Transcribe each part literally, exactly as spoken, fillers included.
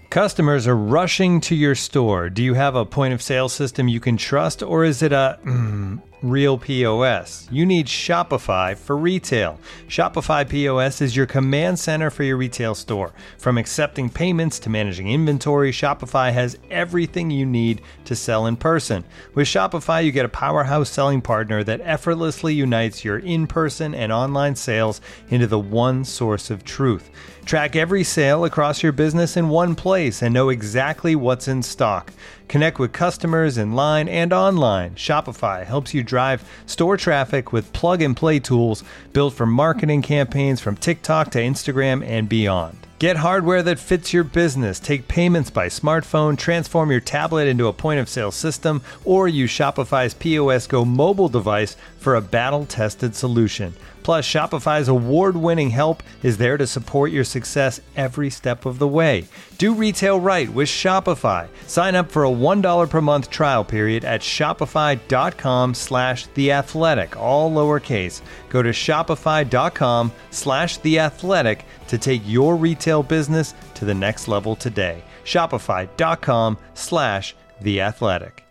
Customers are rushing to your store. Do you have a point of sale system you can trust, or is it a mm, real P O S? You need Shopify for retail. Shopify P O S is your command center for your retail store. From accepting payments to managing inventory, Shopify has everything you need to sell in person. With Shopify, you get a powerhouse selling partner that effortlessly unites your in-person and online sales into the one source of truth. Track every sale across your business in one place and know exactly what's in stock. Connect with customers in line and online. Shopify helps you drive store traffic with plug-and-play tools built for marketing campaigns from TikTok to Instagram and beyond. Get hardware that fits your business. Take payments by smartphone, transform your tablet into a point-of-sale system, or use Shopify's P O S Go mobile device for a battle-tested solution. Plus, Shopify's award-winning help is there to support your success every step of the way. Do retail right with Shopify. Sign up for a one dollar per month trial period at shopify.com slash theathletic, all lowercase. Go to shopify.com slash theathletic to take your retail business to the next level today. Shopify.com slash theathletic.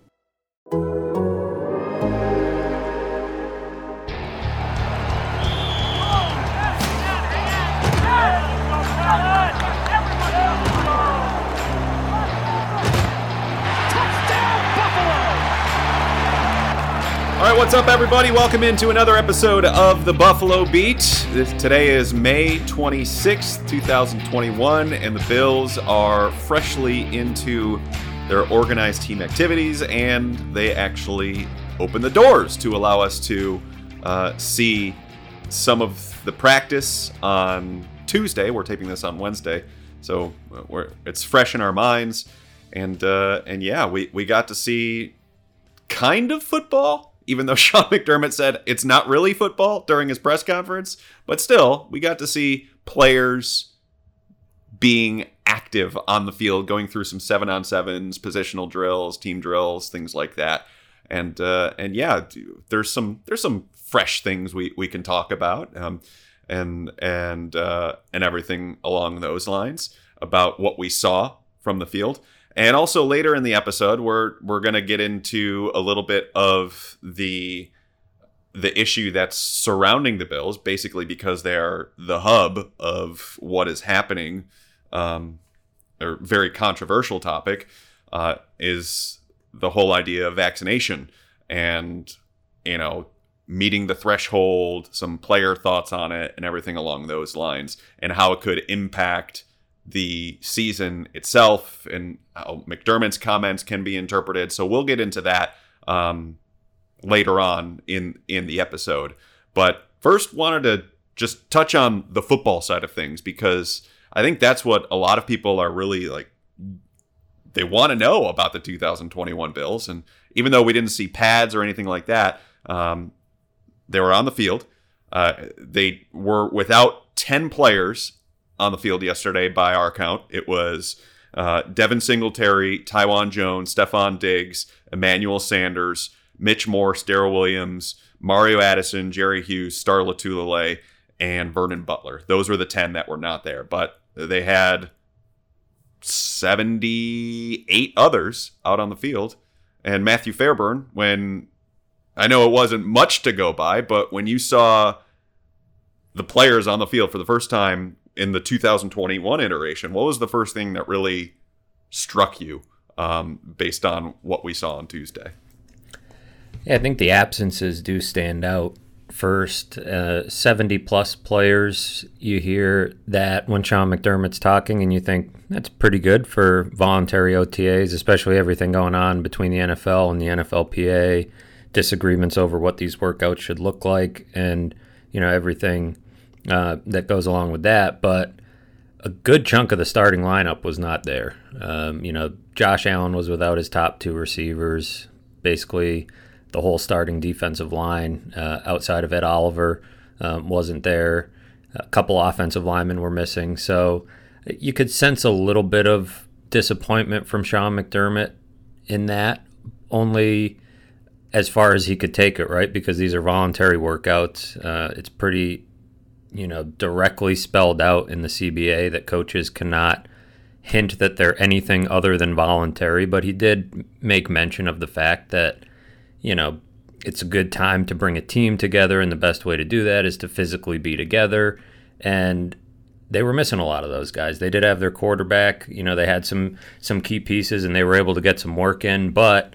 All right, what's up, everybody? Welcome into another episode of the Buffalo Beat. This, today is May twenty-sixth, twenty twenty-one, and the Bills are freshly into their organized team activities, and they actually open the doors to allow us to uh, see some of the practice on Tuesday. We're taping this on Wednesday, so we're, it's fresh in our minds, and uh, and yeah, we, we got to see kind of football. Even though Sean McDermott said it's not really football during his press conference, but still, we got to see players being active on the field, going through some seven-on-sevens, positional drills, team drills, things like that. And uh, and yeah, there's some there's some fresh things we, we can talk about, um, and and uh, and everything along those lines about what we saw from the field. And also later in the episode, we're we're going to get into a little bit of the the issue that's surrounding the Bills, basically because they are the hub of what is happening. Um, a very controversial topic uh, is the whole idea of vaccination and, you know, meeting the threshold, some player thoughts on it, and everything along those lines, and how it could impact the season itself and how McDermott's comments can be interpreted. So we'll get into that um, later on in, in the episode. But first wanted to just touch on the football side of things, because I think that's what a lot of people are really like, they want to know about the two thousand twenty-one Bills. And even though we didn't see pads or anything like that, um, they were on the field. Uh, they were without ten players on the field yesterday by our count. It was uh, Devin Singletary, Tywan Jones, Stephon Diggs, Emmanuel Sanders, Mitch Morse, Darrell Williams, Mario Addison, Jerry Hughes, Star Lotulelei, and Vernon Butler. Those were the ten that were not there, but they had seventy-eight others out on the field. And Matthew Fairburn, when I know it wasn't much to go by, but when you saw the players on the field for the first time in the two thousand twenty-one iteration, what was the first thing that really struck you um, based on what we saw on Tuesday? Yeah, I think the absences do stand out. First, uh, seventy-plus players, you hear that when Sean McDermott's talking, and you think that's pretty good for voluntary O T As, especially everything going on between the N F L and the N F L P A, disagreements over what these workouts should look like, and you know everything Uh, that goes along with that. But a good chunk of the starting lineup was not there. Um, you know, Josh Allen was without his top two receivers. Basically, the whole starting defensive line uh, outside of Ed Oliver um, wasn't there. A couple offensive linemen were missing. So you could sense a little bit of disappointment from Sean McDermott in that, only as far as he could take it, right? Because these are voluntary workouts. Uh, it's pretty you know, directly spelled out in the C B A that coaches cannot hint that they're anything other than voluntary, but he did make mention of the fact that, you know, it's a good time to bring a team together, and the best way to do that is to physically be together. And they were missing a lot of those guys. They did have their quarterback. You know, they had some some key pieces, and they were able to get some work in. But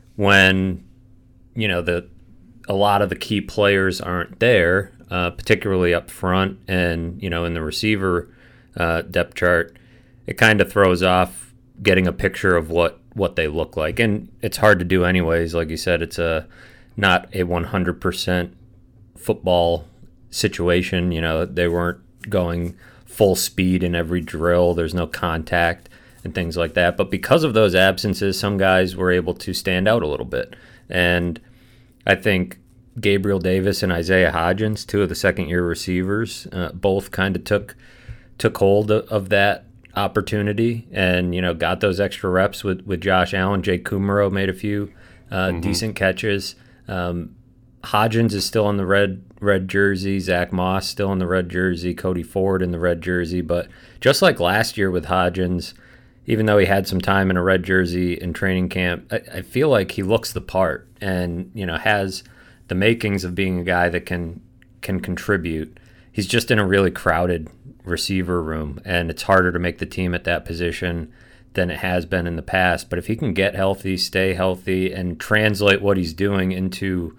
when, you know, the a lot of the key players aren't there, uh, particularly up front and, you know, in the receiver uh, depth chart, it kind of throws off getting a picture of what, what they look like. And it's hard to do anyways. Like you said, it's a not a one hundred percent football situation. You know, they weren't going full speed in every drill. There's no contact and things like that. But because of those absences, some guys were able to stand out a little bit. And I think Gabriel Davis and Isaiah Hodgins, two of the second-year receivers, uh, both kind of took took hold of, of that opportunity and, you know, got those extra reps with, with Josh Allen. Jake Kumaro made a few uh, mm-hmm. decent catches. Um, Hodgins is still in the red red jersey. Zach Moss still in the red jersey. Cody Ford in the red jersey. But just like last year with Hodgins, even though he had some time in a red jersey in training camp, I, I feel like he looks the part and, you know, has the makings of being a guy that can can contribute. He's just in a really crowded receiver room, and it's harder to make the team at that position than it has been in the past. But if he can get healthy, stay healthy, and translate what he's doing into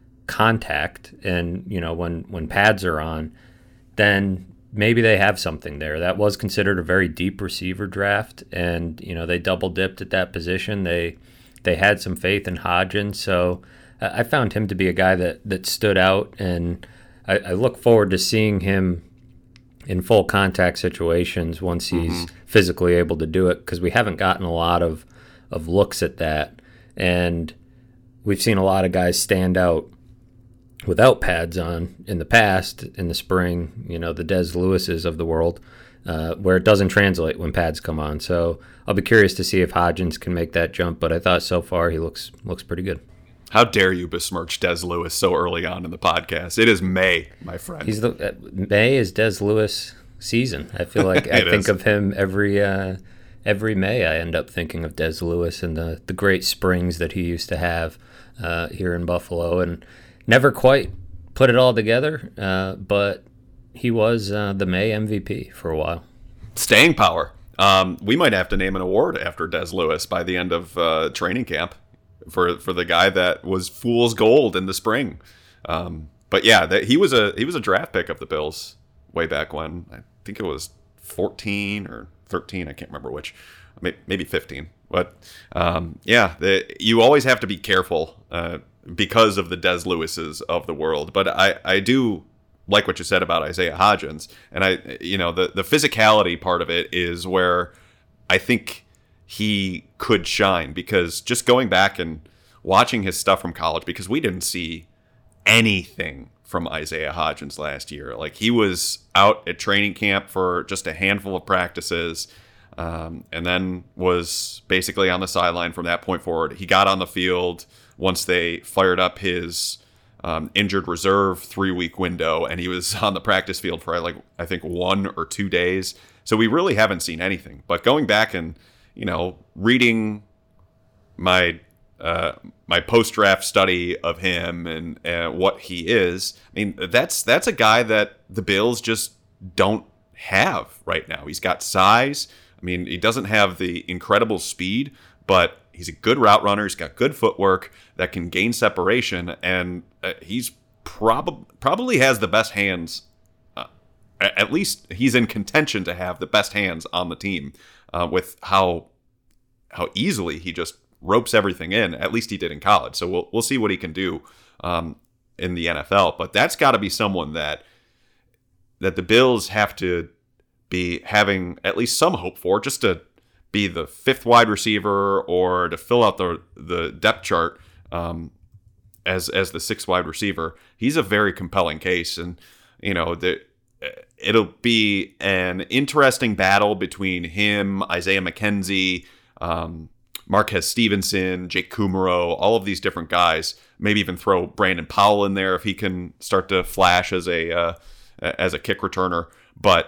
contact, and, you know, when, when pads are on, then maybe they have something there. That was considered a very deep receiver draft, and, you know, they double dipped at that position. They they had some faith in Hodgins, so I found him to be a guy that, that stood out, and I, I look forward to seeing him in full contact situations once he's mm-hmm. physically able to do it, because we haven't gotten a lot of, of looks at that. And we've seen a lot of guys stand out without pads on in the past, in the spring, you know, the Des Lewises of the world, uh, where it doesn't translate when pads come on. So I'll be curious to see if Hodgins can make that jump, but I thought so far he looks looks pretty good. How dare you besmirch Des Lewis so early on in the podcast? It is May, my friend. He's the uh, May is Des Lewis season. I feel like I think is. of him every uh, every May. I end up thinking of Des Lewis and the, the great springs that he used to have uh, here in Buffalo, and never quite put it all together. Uh, but he was uh, the May M V P for a while. Staying power. Um, we might have to name an award after Des Lewis by the end of uh, training camp. For for the guy that was fool's gold in the spring, um, but yeah, that he was a he was a draft pick of the Bills way back when. I think it was fourteen or thirteen. I can't remember which, maybe fifteen. But um, yeah, the, you always have to be careful uh, because of the Des Lewises of the world. But I, I do like what you said about Isaiah Hodgins, and I you know the the physicality part of it is where I think he could shine, because just going back and watching his stuff from college, because we didn't see anything from Isaiah Hodgins last year. Like, he was out at training camp for just a handful of practices, um, and then was basically on the sideline from that point forward. He got on the field once they fired up his um, injured reserve three-week window, and he was on the practice field for, like, I think one or two days. So we really haven't seen anything. But going back and you know, reading my uh, my post-draft study of him and uh, what he is, I mean, that's that's a guy that the Bills just don't have right now. He's got size. I mean, he doesn't have the incredible speed, but he's a good route runner. He's got good footwork that can gain separation, and uh, he's prob- probably has the best hands. Uh, at least he's in contention to have the best hands on the team. Uh, with how how easily he just ropes everything in. At least he did in college. So we'll we'll see what he can do um, in the N F L. But that's got to be someone that that the Bills have to be having at least some hope for, just to be the fifth wide receiver or to fill out the the depth chart um, as as the sixth wide receiver. He's a very compelling case, and you know the. It'll be an interesting battle between him, Isaiah McKenzie, um, Marquez Stevenson, Jake Kumaro, all of these different guys. Maybe even throw Brandon Powell in there if he can start to flash as a uh, as a kick returner. But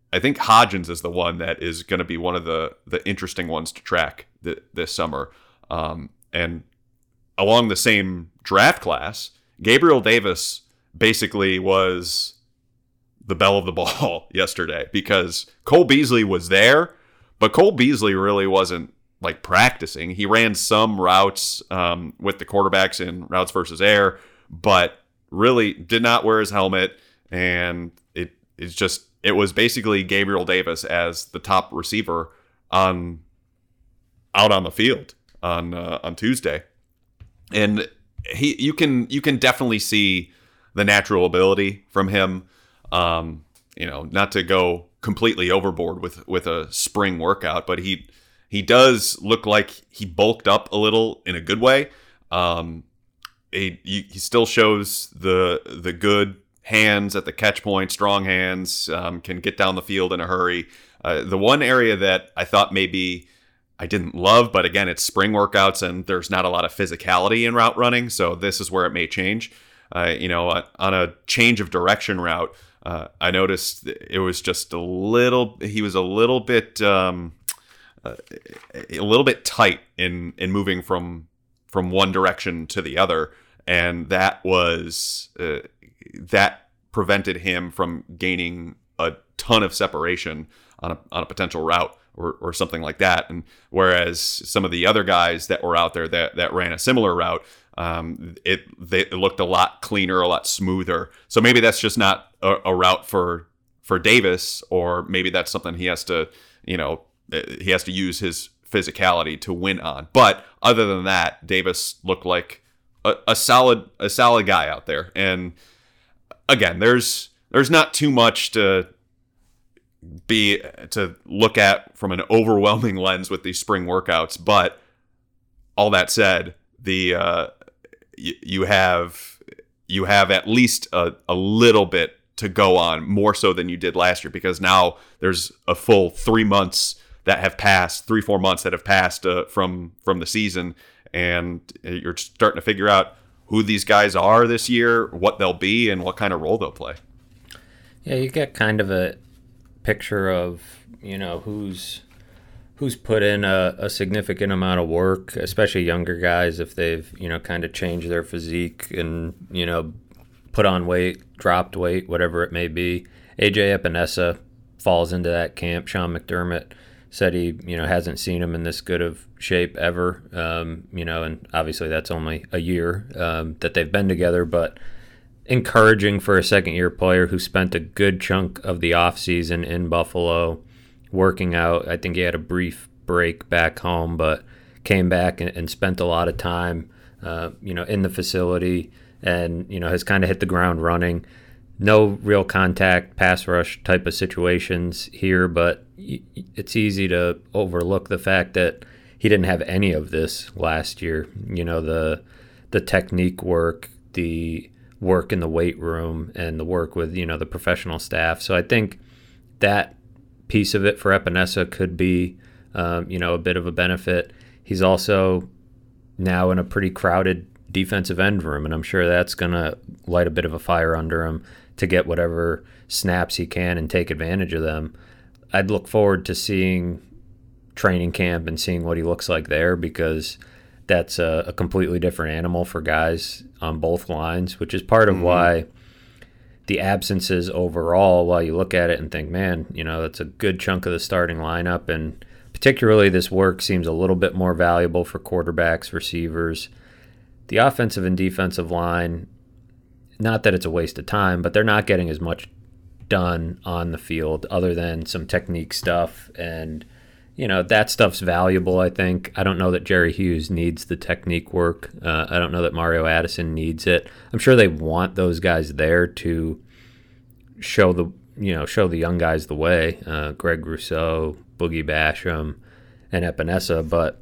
I think Hodgins is the one that is going to be one of the the interesting ones to track th- this summer. Um, and along the same draft class, Gabriel Davis basically was the belle of the ball yesterday because Cole Beasley was there, but Cole Beasley really wasn't like practicing. He ran some routes um, with the quarterbacks in routes versus air, but really did not wear his helmet. And it it's just, it was basically Gabriel Davis as the top receiver on out on the field on uh, on Tuesday. And he you can you can definitely see the natural ability from him. Um, you know, not to go completely overboard with with a spring workout, but he he does look like he bulked up a little in a good way. Um, he he still shows the the good hands at the catch point, strong hands, um, can get down the field in a hurry. Uh, the one area that I thought maybe I didn't love, but again, it's spring workouts and there's not a lot of physicality in route running, so this is where it may change. Uh, you know, on a change of direction route, uh, I noticed it was just a little. He was a little bit, um, uh, a little bit tight in in moving from from one direction to the other, and that was uh, that prevented him from gaining a ton of separation on a on a potential route. Or, or something like that. And whereas some of the other guys that were out there that, that ran a similar route, um, it they it looked a lot cleaner, a lot smoother. So maybe that's just not a, a route for for Davis, or maybe that's something he has to, you know, he has to use his physicality to win on. But other than that, Davis looked like a, a solid a solid guy out there. And again, there's there's not too much to be to look at from an overwhelming lens with these spring workouts, but all that said, the uh, y- you have you have at least a, a little bit to go on, more so than you did last year, because now there's a full three months that have passed, three four months that have passed uh, from from the season, and you're starting to figure out who these guys are this year, what they'll be, and what kind of role they'll play. Yeah, you get kind of a picture of, you know, who's who's put in a, a significant amount of work, especially younger guys, if they've, you know, kind of changed their physique and, you know, put on weight, dropped weight, whatever it may be. A J Epinesa falls into that camp. Sean McDermott said he, you know, hasn't seen him in this good of shape ever, um, you know, and obviously that's only a year um, that they've been together, but encouraging for a second-year player who spent a good chunk of the offseason in Buffalo working out. I think he had a brief break back home, but came back and, and spent a lot of time, uh, you know, in the facility, and, you know, has kind of hit the ground running. No real contact, pass rush type of situations here, but it's easy to overlook the fact that he didn't have any of this last year. You know, the the technique work, the work in the weight room, and the work with, you know, the professional staff. So I think that piece of it for Epinesa could be, um, you know, a bit of a benefit. He's also now in a pretty crowded defensive end room, and I'm sure that's going to light a bit of a fire under him to get whatever snaps he can and take advantage of them. I'd look forward to seeing training camp and seeing what he looks like there, because that's a, a completely different animal for guys on both lines, which is part of mm-hmm. why the absences overall, while you look at it and think, man, you know, that's a good chunk of the starting lineup, and particularly this work seems a little bit more valuable for quarterbacks, receivers. The offensive and defensive line, not that it's a waste of time, but they're not getting as much done on the field other than some technique stuff, and you know, that stuff's valuable, I think. I don't know that Jerry Hughes needs the technique work. Uh, I don't know that Mario Addison needs it. I'm sure they want those guys there to show the, you know, show the young guys the way. Uh, Greg Rousseau, Boogie Basham, and Epinesa. But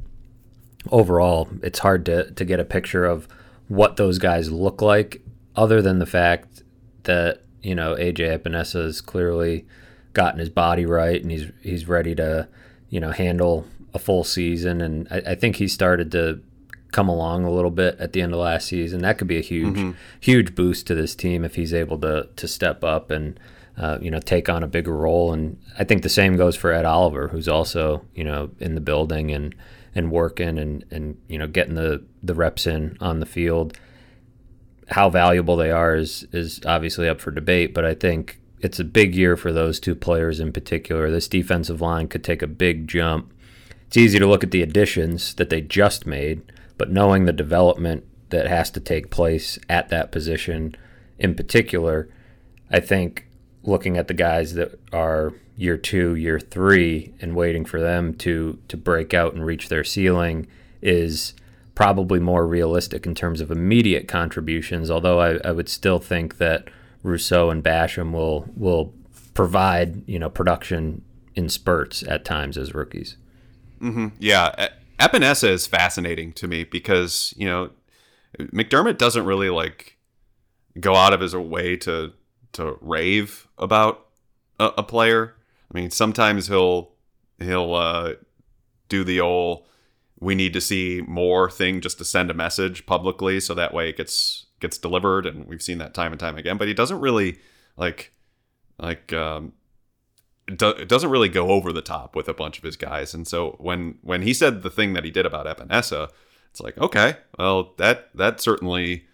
overall, it's hard to, to get a picture of what those guys look like, other than the fact that, you know, A J Epinesa has clearly gotten his body right, and he's he's ready to, you know, handle a full season. And I, I think he started to come along a little bit at the end of last season. That could be a huge, mm-hmm. huge boost to this team if he's able to to step up and uh, you know, take on a bigger role. And I think the same goes for Ed Oliver, who's also, you know, in the building and, and working and, and, you know, getting the, the reps in on the field. How valuable they are is, is obviously up for debate, but I think it's a big year for those two players in particular. This defensive line could take a big jump. It's easy to look at the additions that they just made, but knowing the development that has to take place at that position in particular, I think looking at the guys that are year two, year three, and waiting for them to to break out and reach their ceiling is probably more realistic in terms of immediate contributions, although I, I would still think that Rousseau and Basham will will provide, you know, production in spurts at times as rookies. Mm-hmm. Yeah, Epinesa is fascinating to me because, you know, McDermott doesn't really like go out of his way to to rave about a, a player. I mean, sometimes he'll he'll uh, do the old "we need to see more" thing just to send a message publicly, so that way it gets gets delivered, and we've seen that time and time again. But he doesn't really like like um, it, do, it doesn't really go over the top with a bunch of his guys. And so when when he said the thing that he did about Epinesa, it's like, okay, well, that that certainly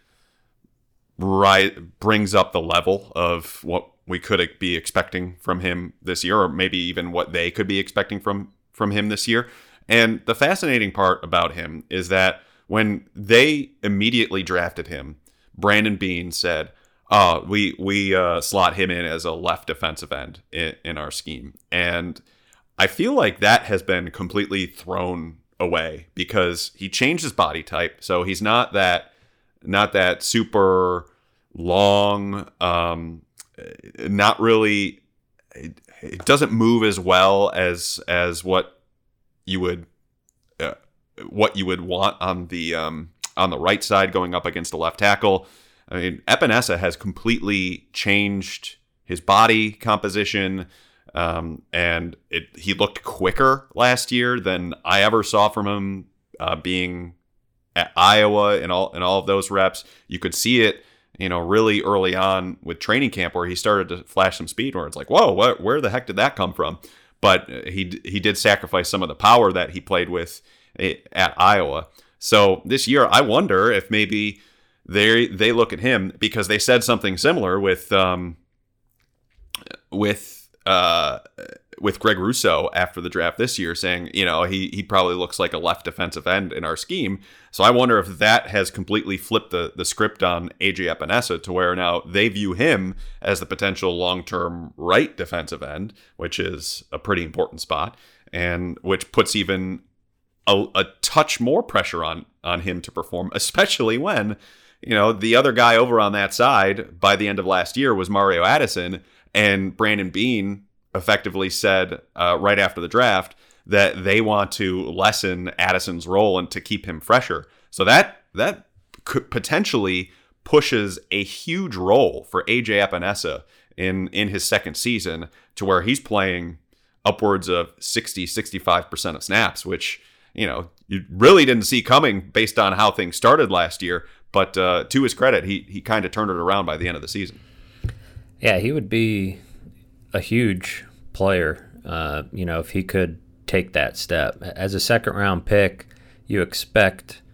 right brings up the level of what we could be expecting from him this year, or maybe even what they could be expecting from from him this year. And the fascinating part about him is that when they immediately drafted him, Brandon Beane said, "Oh, we we uh, slot him in as a left defensive end in, in our scheme," and I feel like that has been completely thrown away because he changed his body type, so he's not that not that super long, um, not really. It, it doesn't move as well as as what you would uh, what you would want on the um, on the right side going up against a left tackle. I mean, Epinesa has completely changed his body composition, um, and it, he looked quicker last year than I ever saw from him. Uh, being at Iowa and all and all of those reps, you could see it, you know, really early on with training camp where he started to flash some speed. Where it's like, whoa, what, where the heck did that come from? But he he did sacrifice some of the power that he played with at Iowa. So this year, I wonder if maybe they they look at him because they said something similar with um with uh with Greg Rousseau after the draft this year, saying, you know, he he probably looks like a left defensive end in our scheme. So I wonder if that has completely flipped the the script on A J Epinesa to where now they view him as the potential long-term right defensive end, which is a pretty important spot, and which puts even a, a touch more pressure on on him to perform, especially when, you know, the other guy over on that side by the end of last year was Mario Addison, and Brandon Beane effectively said uh, right after the draft that they want to lessen Addison's role and to keep him fresher. So that that could potentially pushes a huge role for A J Epinesa in, in his second season to where he's playing upwards of sixty, sixty-five percent of snaps, which, you know, you really didn't see coming based on how things started last year. But uh, to his credit, he he kind of turned it around by the end of the season. Yeah, he would be a huge player, uh, you know, if he could take that step. As a second round pick, you expect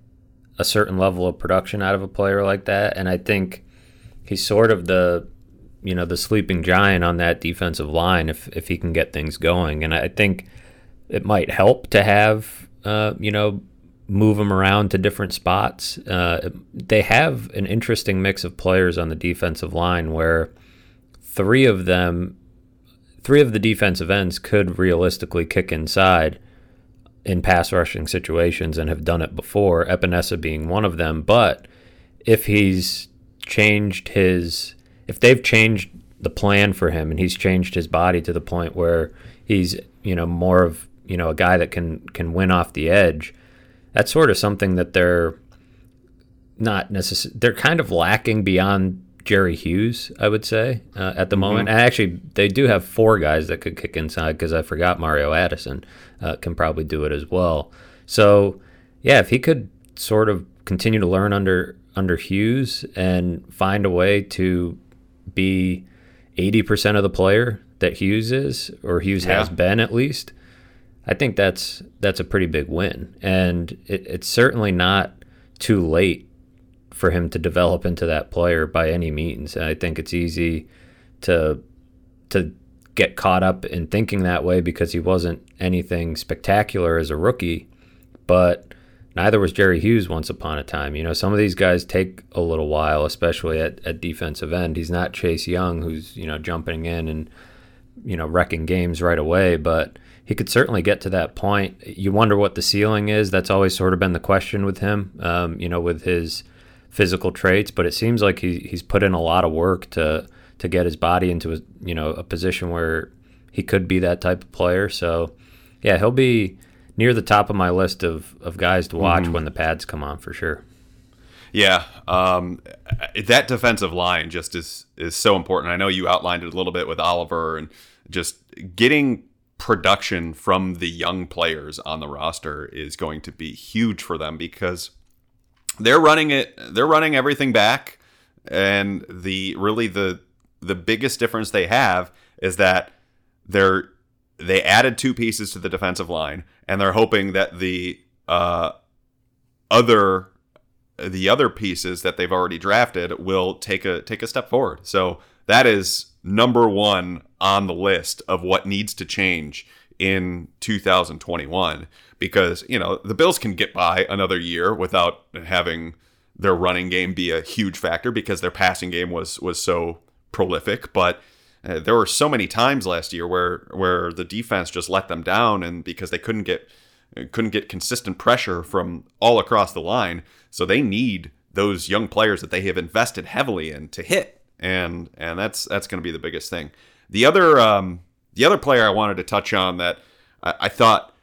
a certain level of production out of a player like that, and I think he's sort of the, you know, the sleeping giant on that defensive line if if he can get things going. And I think it might help to have, uh, you know, move him around to different spots. Uh, they have an interesting mix of players on the defensive line where three of them, three of the defensive ends could realistically kick inside in pass rushing situations and have done it before, Epinesa being one of them. But if he's changed his, if they've changed the plan for him and he's changed his body to the point where he's, you know, more of, you know, a guy that can, can win off the edge, that's sort of something that they're not necessarily, they're kind of lacking beyond Jerry Hughes, I would say, uh, at the moment. Mm-hmm. And actually, they do have four guys that could kick inside because I forgot Mario Addison uh, can probably do it as well. So, yeah, if he could sort of continue to learn under under Hughes and find a way to be eighty percent of the player that Hughes is, or Hughes Yeah. has been at least, I think that's that's a pretty big win. And it, it's certainly not too late for him to develop into that player by any means. And I think it's easy to to get caught up in thinking that way because he wasn't anything spectacular as a rookie, but neither was Jerry Hughes once upon a time. You know, some of these guys take a little while, especially at, at defensive end. He's not Chase Young, who's, you know, jumping in and, you know, wrecking games right away, but he could certainly get to that point. You wonder what the ceiling is. That's always sort of been the question with him, um, you know, with his physical traits, but it seems like he, he's put in a lot of work to to get his body into a, you know, a position where he could be that type of player. So, yeah, he'll be near the top of my list of, of guys to watch mm-hmm. when the pads come on for sure. Yeah, um, that defensive line just is is so important. I know you outlined it a little bit with Oliver, and just getting production from the young players on the roster is going to be huge for them because they're running it. They're running everything back, and the really the the biggest difference they have is that they're they added two pieces to the defensive line, and they're hoping that the uh, other the other pieces that they've already drafted will take a take a step forward. So that is number one on the list of what needs to change in two thousand twenty-one, because, you know, the Bills can get by another year without having their running game be a huge factor because their passing game was was so prolific. But uh, there were so many times last year where where the defense just let them down, and because they couldn't get couldn't get consistent pressure from all across the line. So they need those young players that they have invested heavily in to hit, and and that's that's going to be the biggest thing. The other um, the other player I wanted to touch on that I, I thought,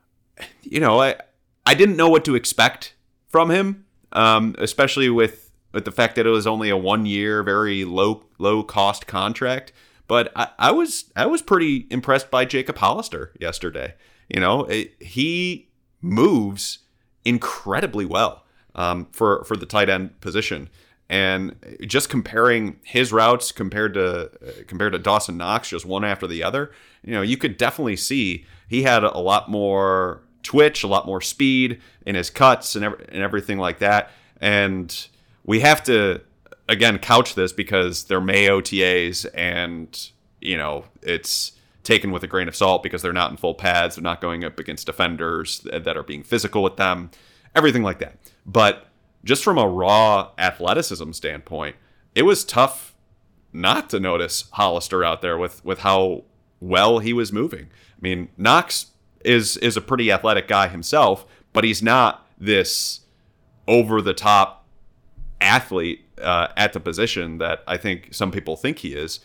you know, I I didn't know what to expect from him, um, especially with with the fact that it was only a one year, very low low cost contract. But I, I was I was pretty impressed by Jacob Hollister yesterday. You know, it, he moves incredibly well um, for for the tight end position, and just comparing his routes compared to uh, compared to Dawson Knox, just one after the other, you know, you could definitely see he had a lot more twitch, a lot more speed in his cuts and every, and everything like that. And we have to again couch this because they're May O T As, and you know it's taken with a grain of salt because they're not in full pads. They're not going up against defenders that are being physical with them, everything like that. But just from a raw athleticism standpoint, it was tough not to notice Hollister out there with, with how well he was moving. I mean, Knox is, is a pretty athletic guy himself, but he's not this over-the-top athlete uh, at the position that I think some people think he is.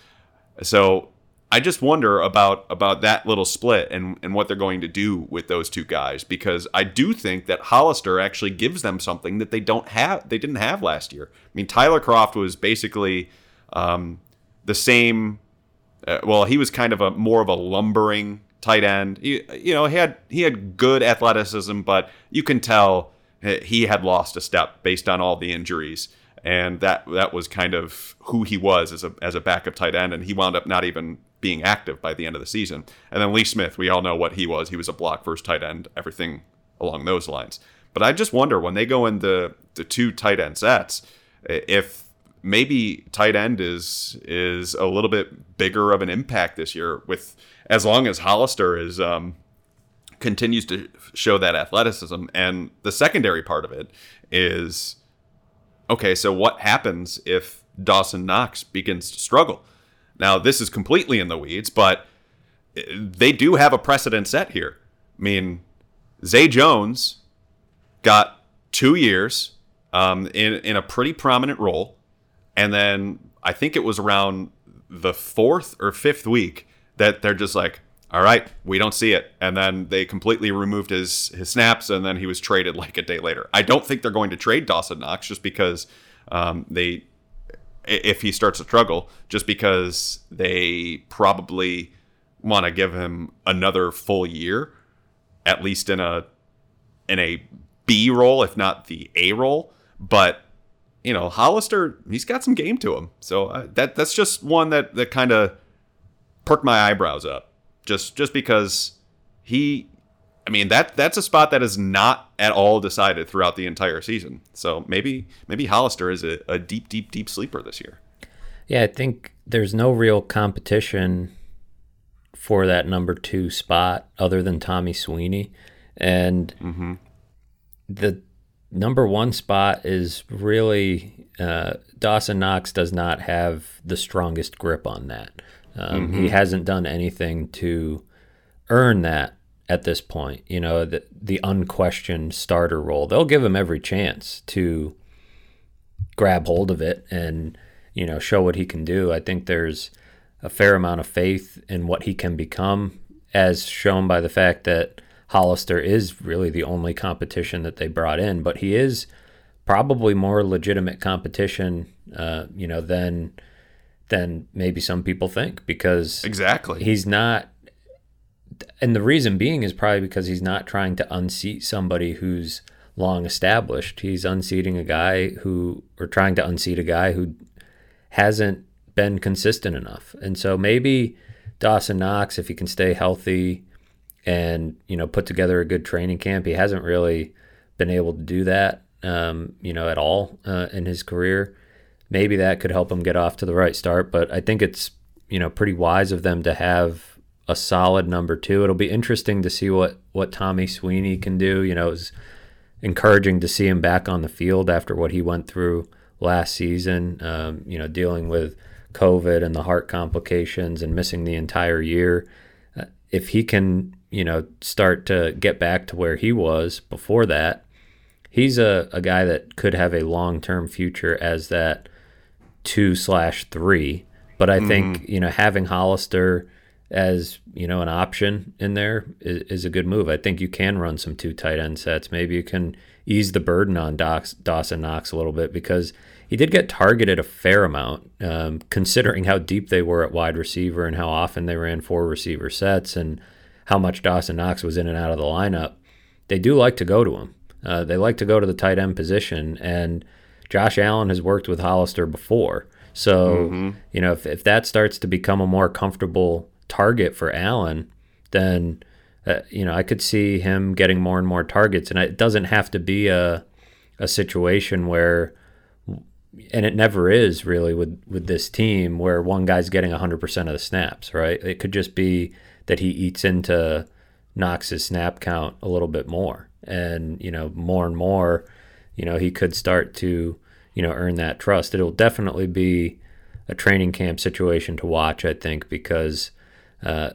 So I just wonder about about that little split and, and what they're going to do with those two guys, because I do think that Hollister actually gives them something that they don't have they didn't have last year. I mean, Tyler Kroft was basically um, the same. Uh, well, he was kind of a more of a lumbering tight end. He, you know, he had he had good athleticism, but you can tell he had lost a step based on all the injuries. And that that was kind of who he was as a as a backup tight end, and he wound up not even being active by the end of the season. And then Lee Smith, we all know what he was. He was a block first tight end, everything along those lines. But I just wonder when they go into the two tight end sets, if maybe tight end is is a little bit bigger of an impact this year, with as long as Hollister is um, continues to show that athleticism. And the secondary part of it is, okay, so what happens if Dawson Knox begins to struggle? Now, this is completely in the weeds, but they do have a precedent set here. I mean, Zay Jones got two years um, in, in a pretty prominent role, and then I think it was around the fourth or fifth week that they're just like, all right, we don't see it. And then they completely removed his, his snaps, and then he was traded like a day later. I don't think they're going to trade Dawson Knox just because um, they... if he starts to struggle, just because they probably want to give him another full year, at least in a in a B role, if not the A role. But you know, Hollister, he's got some game to him. So uh, that that's just one that, that kind of perked my eyebrows up. Just just because he, I mean, that that's a spot that is not at all decided throughout the entire season. So maybe maybe Hollister is a, a deep, deep, deep sleeper this year. Yeah, I think there's no real competition for that number two spot other than Tommy Sweeney. And mm-hmm. the number one spot is really, uh, Dawson Knox does not have the strongest grip on that. Um, mm-hmm. He hasn't done anything to earn that at this point. You know, the, the unquestioned starter role. They'll give him every chance to grab hold of it and, you know, show what he can do. I think there's a fair amount of faith in what he can become, as shown by the fact that Hollister is really the only competition that they brought in, but he is probably more legitimate competition, uh, you know, than than maybe some people think, because exactly he's not, and the reason being is probably because he's not trying to unseat somebody who's long established. He's unseating a guy who, or trying to unseat a guy who hasn't been consistent enough. And so maybe Dawson Knox, if he can stay healthy and, you know, put together a good training camp, he hasn't really been able to do that, um, you know, at all uh, in his career. Maybe that could help him get off to the right start. But I think it's, you know, pretty wise of them to have a solid number two. It'll be interesting to see what, what Tommy Sweeney can do. You know, it was encouraging to see him back on the field after what he went through last season, um, you know, dealing with COVID and the heart complications and missing the entire year. Uh, if he can, you know, start to get back to where he was before that, he's a, a guy that could have a long-term future as that two slash three. But I mm-hmm. think, you know, having Hollister as, you know, an option in there is, is a good move. I think you can run some two tight end sets. Maybe you can ease the burden on Doc, Dawson Knox a little bit, because he did get targeted a fair amount, um, considering how deep they were at wide receiver and how often they ran four receiver sets and how much Dawson Knox was in and out of the lineup. They do like to go to him. Uh, they like to go to the tight end position, and Josh Allen has worked with Hollister before. So, mm-hmm. you know, if, if that starts to become a more comfortable target for Allen, then, uh, you know, I could see him getting more and more targets. And it doesn't have to be a a situation where, and it never is really with, with this team, where one guy's getting one hundred percent of the snaps, right? It could just be that he eats into Knox's snap count a little bit more. And, you know, more and more, you know, he could start to, you know, earn that trust. It'll definitely be a training camp situation to watch, I think, because uh,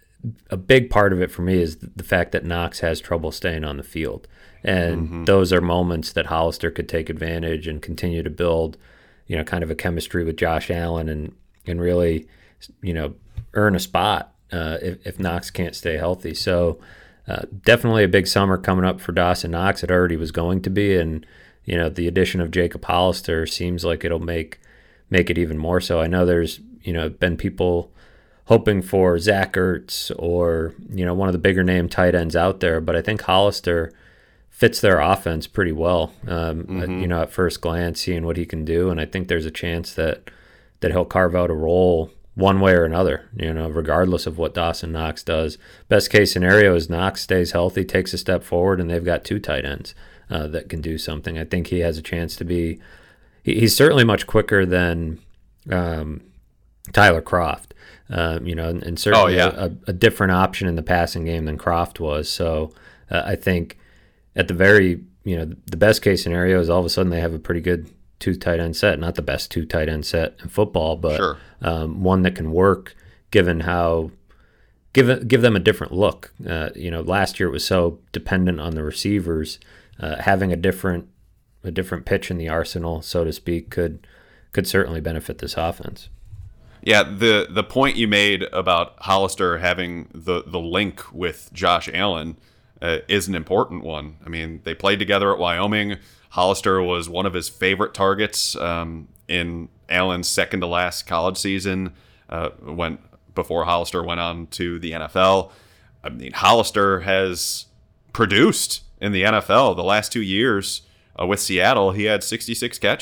a big part of it for me is the fact that Knox has trouble staying on the field. And mm-hmm. those are moments that Hollister could take advantage and continue to build, you know, kind of a chemistry with Josh Allen and, and really, you know, earn a spot uh, if, if Knox can't stay healthy. So uh, definitely a big summer coming up for Dawson Knox. It already was going to be. And, you know, the addition of Jacob Hollister seems like it'll make make it even more so. I know there's, you know, been people hoping for Zach Ertz or, you know, one of the bigger name tight ends out there, but I think Hollister fits their offense pretty well, um, mm-hmm. you know, at first glance, seeing what he can do. And I think there's a chance that, that he'll carve out a role one way or another, you know, regardless of what Dawson Knox does. Best case scenario is Knox stays healthy, takes a step forward, and they've got two tight ends uh, that can do something. I think he has a chance to be, he, he's certainly much quicker than um, Tyler Kroft, uh, you know, and, and certainly oh, yeah. a, a different option in the passing game than Kroft was. So uh, I think at the very, you know, the best case scenario is all of a sudden they have a pretty good two tight end set. Not the best two tight end set in football, but sure. um, one that can work given how, give give them a different look. Uh, you know, last year it was so dependent on the receivers. Uh, having a different a different pitch in the arsenal, so to speak, could could certainly benefit this offense. Yeah, the the point you made about Hollister having the, the link with Josh Allen uh, is an important one. I mean, they played together at Wyoming. Hollister was one of his favorite targets um, in Allen's second to last college season uh, when before Hollister went on to the N F L. I mean, Hollister has produced in the N F L the last two years uh, with Seattle. He had sixty-six catches.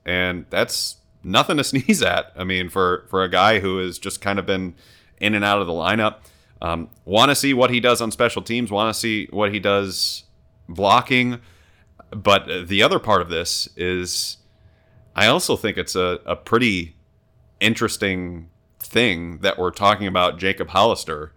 and that's nothing to sneeze at. I mean, for, for a guy who has just kind of been in and out of the lineup. Um, want to see what he does on special teams, want to see what he does blocking. But the other part of this is I also think it's a, a pretty interesting thing that we're talking about Jacob Hollister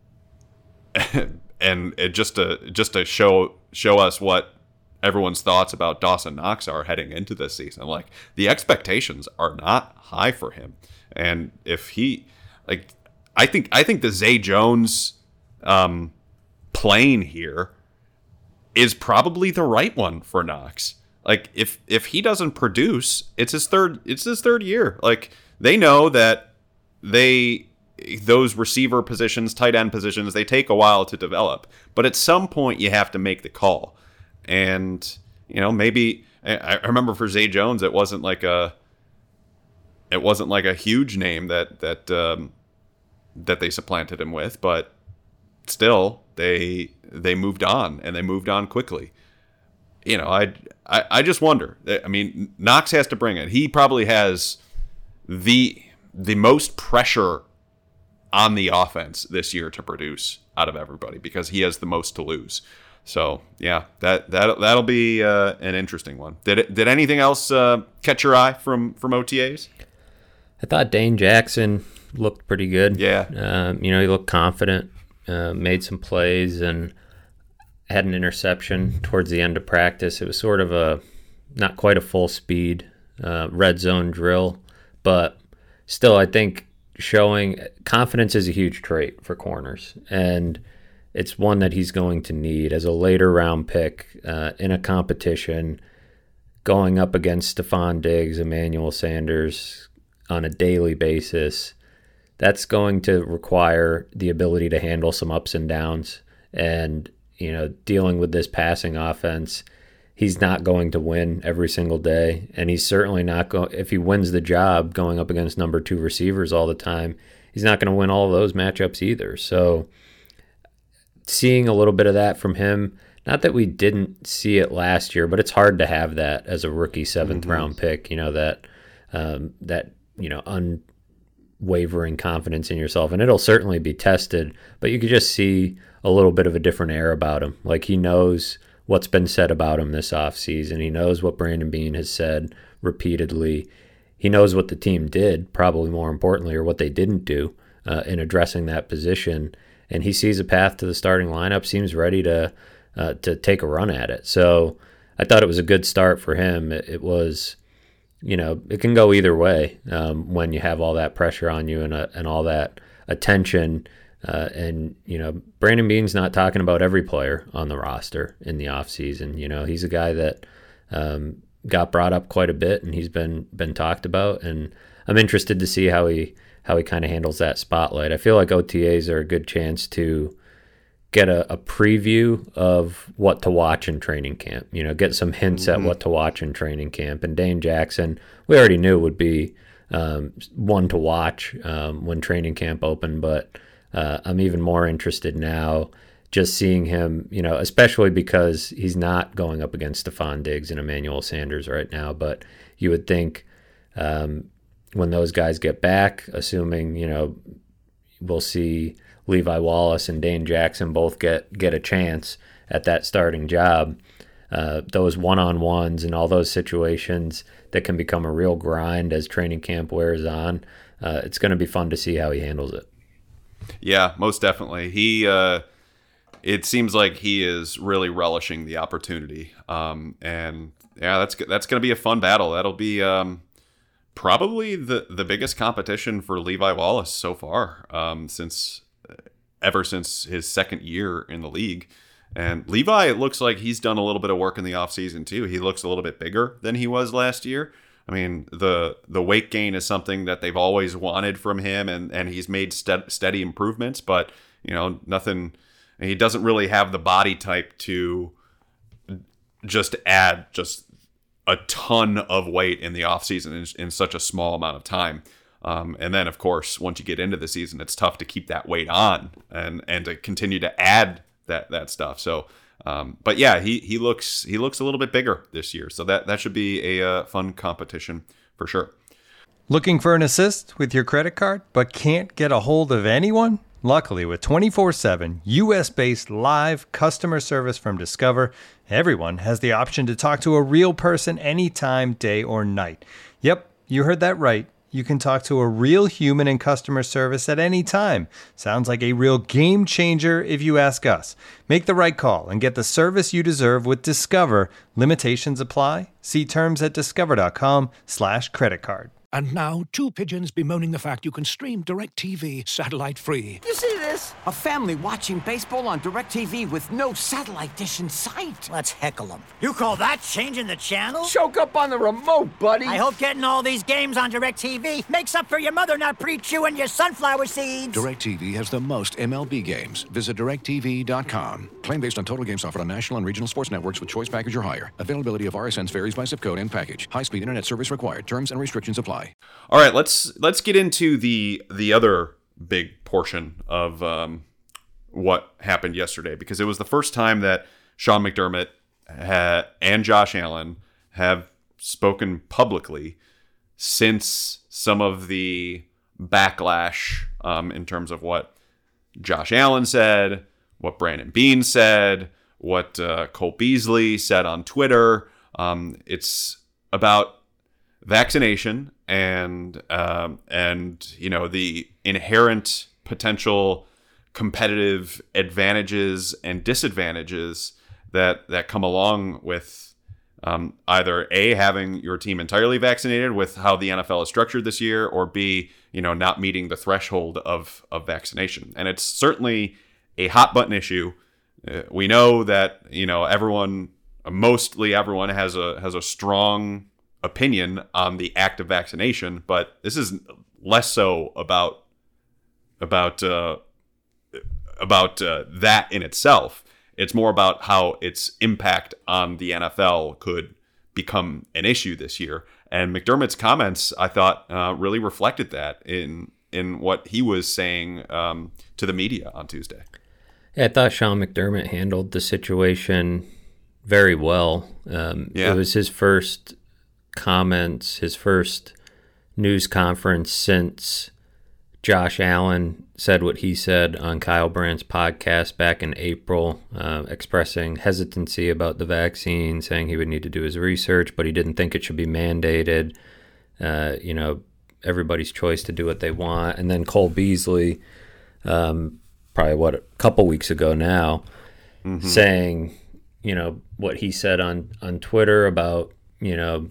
and it just to just to show show us what everyone's thoughts about Dawson Knox are heading into this season. Like, the expectations are not high for him. And if he like I think I think the Zay Jones um, plane here is probably the right one for Knox. Like, if if he doesn't produce, it's his third it's his third year. Like, they know that they those receiver positions, tight end positions, they take a while to develop. But at some point you have to make the call. And, you know, maybe I, I remember for Zay Jones it wasn't like a it wasn't like a huge name that that um, that they supplanted him with, but still they they moved on, and they moved on quickly. You know, I, I I just wonder. I mean, Knox has to bring it. He probably has the the most pressure on the offense this year to produce out of everybody because he has the most to lose. So yeah, that that that'll be uh, an interesting one. Did it, did anything else uh, catch your eye from from O T As? I thought Dane Jackson looked pretty good. Yeah, um, you know, he looked confident, uh, made some plays, and had an interception towards the end of practice. It was sort of a not quite a full speed uh, red zone drill, but still, I think showing confidence is a huge trait for corners, and it's one that he's going to need as a later round pick uh, in a competition, going up against Stephon Diggs, Emmanuel Sanders on a daily basis. That's going to require the ability to handle some ups and downs, and you know, dealing with this passing offense. He's not going to win every single day, and he's certainly not going. If he wins the job going up against number two receivers all the time, he's not going to win all of those matchups either. So, seeing a little bit of that from him, not that we didn't see it last year, but it's hard to have that as a rookie seventh mm-hmm. round pick. You know, that um, that you know unwavering confidence in yourself, and it'll certainly be tested. But you could just see a little bit of a different air about him. Like, he knows what's been said about him this offseason. He knows what Brandon Beane has said repeatedly. He knows what the team did, probably more importantly, or what they didn't do uh, in addressing that position. And he sees a path to the starting lineup, seems ready to uh, to take a run at it. So I thought it was a good start for him. It, it was, you know, it can go either way um, when you have all that pressure on you and, uh, and all that attention. Uh, and, you know, Brandon Beane's not talking about every player on the roster in the offseason. You know, he's a guy that um, got brought up quite a bit, and he's been been talked about. And I'm interested to see how he how he kind of handles that spotlight. I feel like O T As are a good chance to get a, a preview of what to watch in training camp. You know, get some hints mm-hmm. at what to watch in training camp. And Dane Jackson, we already knew would be um, one to watch um, when training camp opened, but Uh, I'm even more interested now just seeing him, you know, especially because he's not going up against Stephon Diggs and Emmanuel Sanders right now. But you would think um, when those guys get back, assuming, you know, we'll see Levi Wallace and Dane Jackson both get, get a chance at that starting job, uh, those one-on-ones and all those situations that can become a real grind as training camp wears on, uh, it's going to be fun to see how he handles it. Yeah, most definitely. He, uh, it seems like he is really relishing the opportunity, um, and yeah, that's that's going to be a fun battle. That'll be um, probably the the biggest competition for Levi Wallace so far, um, since ever since his second year in the league. And Levi, it looks like he's done a little bit of work in the offseason too. He looks a little bit bigger than he was last year. I mean, the the weight gain is something that they've always wanted from him, and, and he's made ste- steady improvements, but, you know, nothing, he doesn't really have the body type to just add just a ton of weight in the offseason in, in such a small amount of time. Um, and then, of course, once you get into the season, it's tough to keep that weight on and, and to continue to add that that stuff. So, um, but yeah, he he looks he looks a little bit bigger this year. So that that should be a uh, fun competition for sure. Looking for an assist with your credit card, but can't get a hold of anyone? Luckily, with twenty-four seven U S-based live customer service from Discover, everyone has the option to talk to a real person anytime, day or night. Yep, you heard that right. You can talk to a real human in customer service at any time. Sounds like a real game changer if you ask us. Make the right call and get the service you deserve with Discover. Limitations apply. See terms at discover.com slash credit card. And now, two pigeons bemoaning the fact you can stream DirecTV satellite-free. You see this? A family watching baseball on DirecTV with no satellite dish in sight. Let's heckle them. You call that changing the channel? Choke up on the remote, buddy. I hope getting all these games on DirecTV makes up for your mother not pre-chewing your sunflower seeds. DirecTV has the most M L B games. Visit direct t v dot com. Claim based on total games offered on national and regional sports networks with choice package or higher. Availability of R S Ns varies by zip code and package. High-speed internet service required. Terms and restrictions apply. All right, let's let's get into the the other big portion of um, what happened yesterday, because it was the first time that Sean McDermott ha- and Josh Allen have spoken publicly since some of the backlash um, in terms of what Josh Allen said, what Brandon Beane said, what uh, Cole Beasley said on Twitter. Um, it's about vaccination and um, and you know the inherent potential competitive advantages and disadvantages that that come along with um, either A, having your team entirely vaccinated with how the N F L is structured this year, or B, you know not meeting the threshold of of vaccination. And it's certainly a hot button issue. Uh, we know that you know everyone, mostly everyone, has a has a strong opinion on the act of vaccination, but this is less so about about uh, about uh, that in itself. It's more about how its impact on the N F L could become an issue this year. And McDermott's comments, I thought, uh, really reflected that in in what he was saying um, to the media on Tuesday. Yeah, I thought Sean McDermott handled the situation very well. Um, yeah. It was his first comments, his first news conference since Josh Allen said what he said on Kyle Brandt's podcast back in April, uh, expressing hesitancy about the vaccine, saying he would need to do his research, but he didn't think it should be mandated. Uh, you know, everybody's choice to do what they want. And then Cole Beasley, um, probably what, a couple weeks ago now, mm-hmm. saying, you know, what he said on, on Twitter about, you know,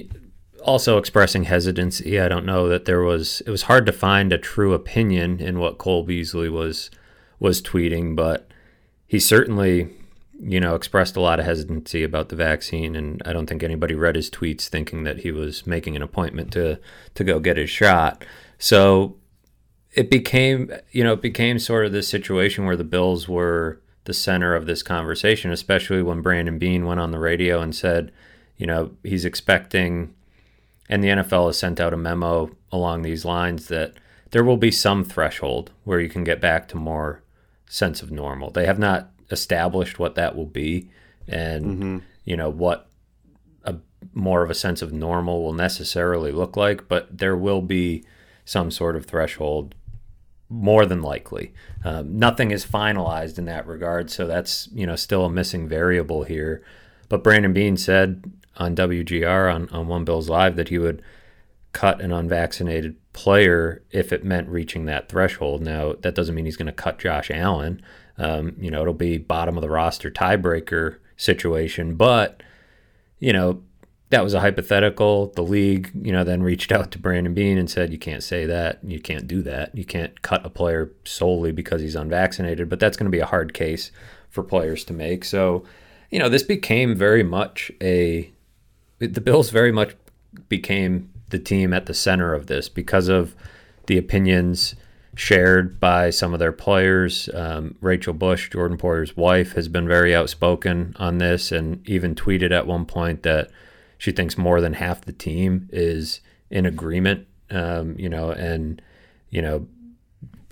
also expressing hesitancy. I don't know that there was, it was hard to find a true opinion in what Cole Beasley was was tweeting, but he certainly, you know, expressed a lot of hesitancy about the vaccine, and I don't think anybody read his tweets thinking that he was making an appointment to to go get his shot. So it became, you know, it became sort of this situation where the Bills were the center of this conversation, especially when Brandon Beane went on the radio and said, you know, he's expecting, and the N F L has sent out a memo along these lines, that there will be some threshold where you can get back to more sense of normal. They have not established what that will be, and, mm-hmm. you know, what a more of a sense of normal will necessarily look like, but there will be some sort of threshold, more than likely. Um, nothing is finalized in that regard, so that's, you know, still a missing variable here. But Brandon Beane said on W G R on, on One Bills Live that he would cut an unvaccinated player if it meant reaching that threshold. Now, that doesn't mean he's going to cut Josh Allen. Um, you know, it'll be bottom of the roster tiebreaker situation. But, you know, that was a hypothetical. The league, you know, then reached out to Brandon Beane and said, you can't say that. You can't do that. You can't cut a player solely because he's unvaccinated. But that's going to be a hard case for players to make. So, you know, this became very much a... The Bills very much became the team at the center of this because of the opinions shared by some of their players. Um, Rachel Bush, Jordan Poyer's wife, has been very outspoken on this and even tweeted at one point that she thinks more than half the team is in agreement, um, you know, and, you know,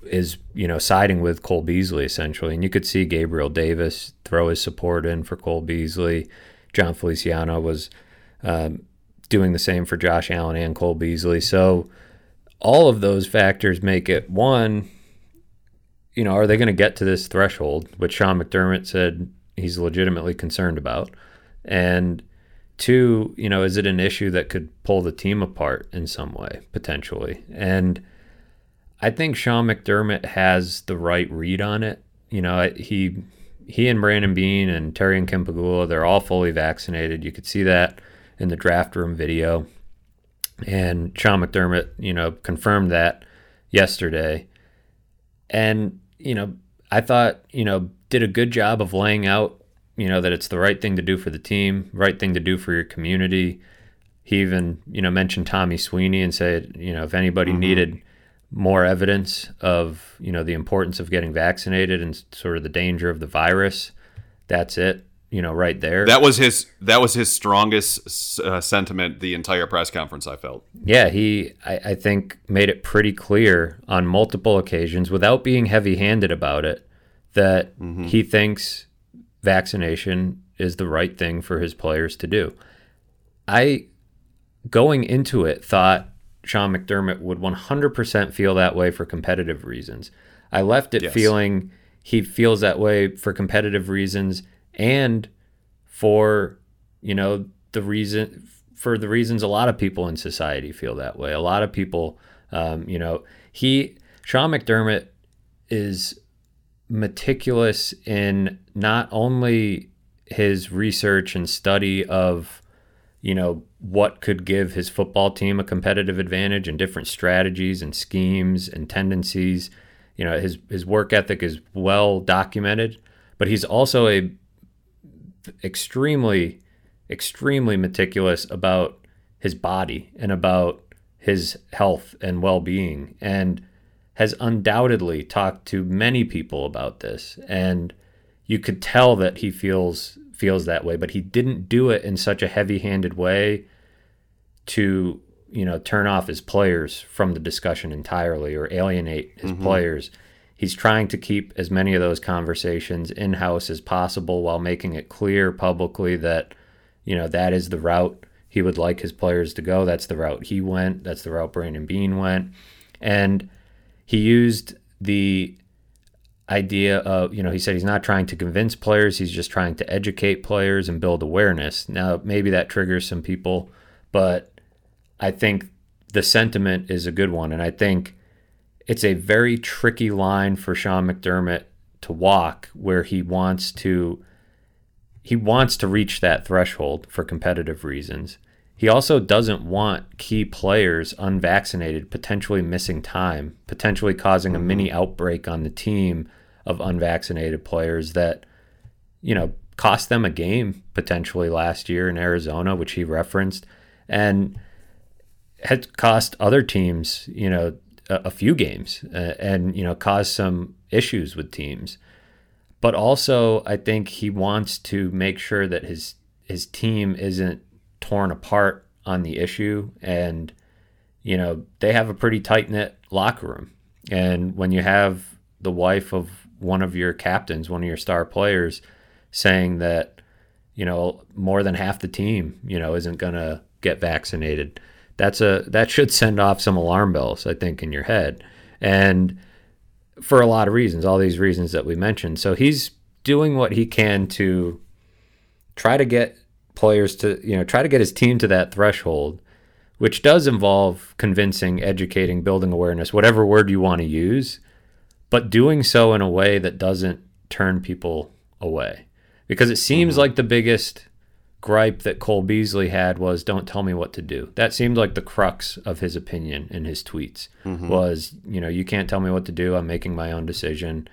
is, you know, siding with Cole Beasley essentially. And you could see Gabriel Davis throw his support in for Cole Beasley. John Feliciano was um, doing the same for Josh Allen and Cole Beasley. So all of those factors make it, one, you know, are they going to get to this threshold, which Sean McDermott said he's legitimately concerned about? And two, you know, is it an issue that could pull the team apart in some way, potentially? And I think Sean McDermott has the right read on it. You know, he he and Brandon Beane and Terry and Kimpagula, they're all fully vaccinated. You could see that in the draft room video. And Sean McDermott, you know, confirmed that yesterday. And, you know, I thought, you know, did a good job of laying out, you know, that it's the right thing to do for the team, right thing to do for your community. He even, you know, mentioned Tommy Sweeney and said, you know, if anybody mm-hmm. needed more evidence of, you know, the importance of getting vaccinated and sort of the danger of the virus, that's it, you know, right there. That was his that was his strongest uh, sentiment the entire press conference, I felt. Yeah, he, I, I think, made it pretty clear on multiple occasions without being heavy-handed about it that mm-hmm. he thinks vaccination is the right thing for his players to do. I, going into it, thought Sean McDermott would one hundred percent feel that way for competitive reasons. I left it yes. feeling he feels that way for competitive reasons and for, you know, the reason for the reasons a lot of people in society feel that way. A lot of people, um, you know, he Sean McDermott is meticulous in not only his research and study of, you know, what could give his football team a competitive advantage and different strategies and schemes and tendencies. You know, his his work ethic is well documented, but he's also a extremely, extremely meticulous about his body and about his health and well-being, and has undoubtedly talked to many people about this. And you could tell that he feels feels that way, but he didn't do it in such a heavy-handed way to, you know, turn off his players from the discussion entirely or alienate his mm-hmm. players. He's trying to keep as many of those conversations in-house as possible while making it clear publicly that, you know, that is the route he would like his players to go. That's the route he went. That's the route Brandon Beane went. And he used the idea of, you know, he said he's not trying to convince players. He's just trying to educate players and build awareness. Now, maybe that triggers some people, but I think the sentiment is a good one. And I think it's a very tricky line for Sean McDermott to walk, where he wants to he wants to reach that threshold for competitive reasons. He also doesn't want key players unvaccinated, potentially missing time, potentially causing a mini outbreak on the team of unvaccinated players that, you know, cost them a game potentially last year in Arizona, which he referenced, and had cost other teams, you know, a, a few games uh, and, you know, caused some issues with teams. But also, I think he wants to make sure that his his team isn't torn apart on the issue. And, you know, they have a pretty tight-knit locker room. And when you have the wife of one of your captains, one of your star players, saying that, you know, more than half the team, you know, isn't going to get vaccinated, that's a that should send off some alarm bells, I think, in your head. And for a lot of reasons, all these reasons that we mentioned. So he's doing what he can to try to get players to, you know, try to get his team to that threshold, which does involve convincing, educating, building awareness, whatever word you want to use, but doing so in a way that doesn't turn people away. Because it seems mm-hmm. like the biggest gripe that Cole Beasley had was, don't tell me what to do. That seemed like the crux of his opinion in his tweets mm-hmm. was, you know, you can't tell me what to do. I'm making my own decision.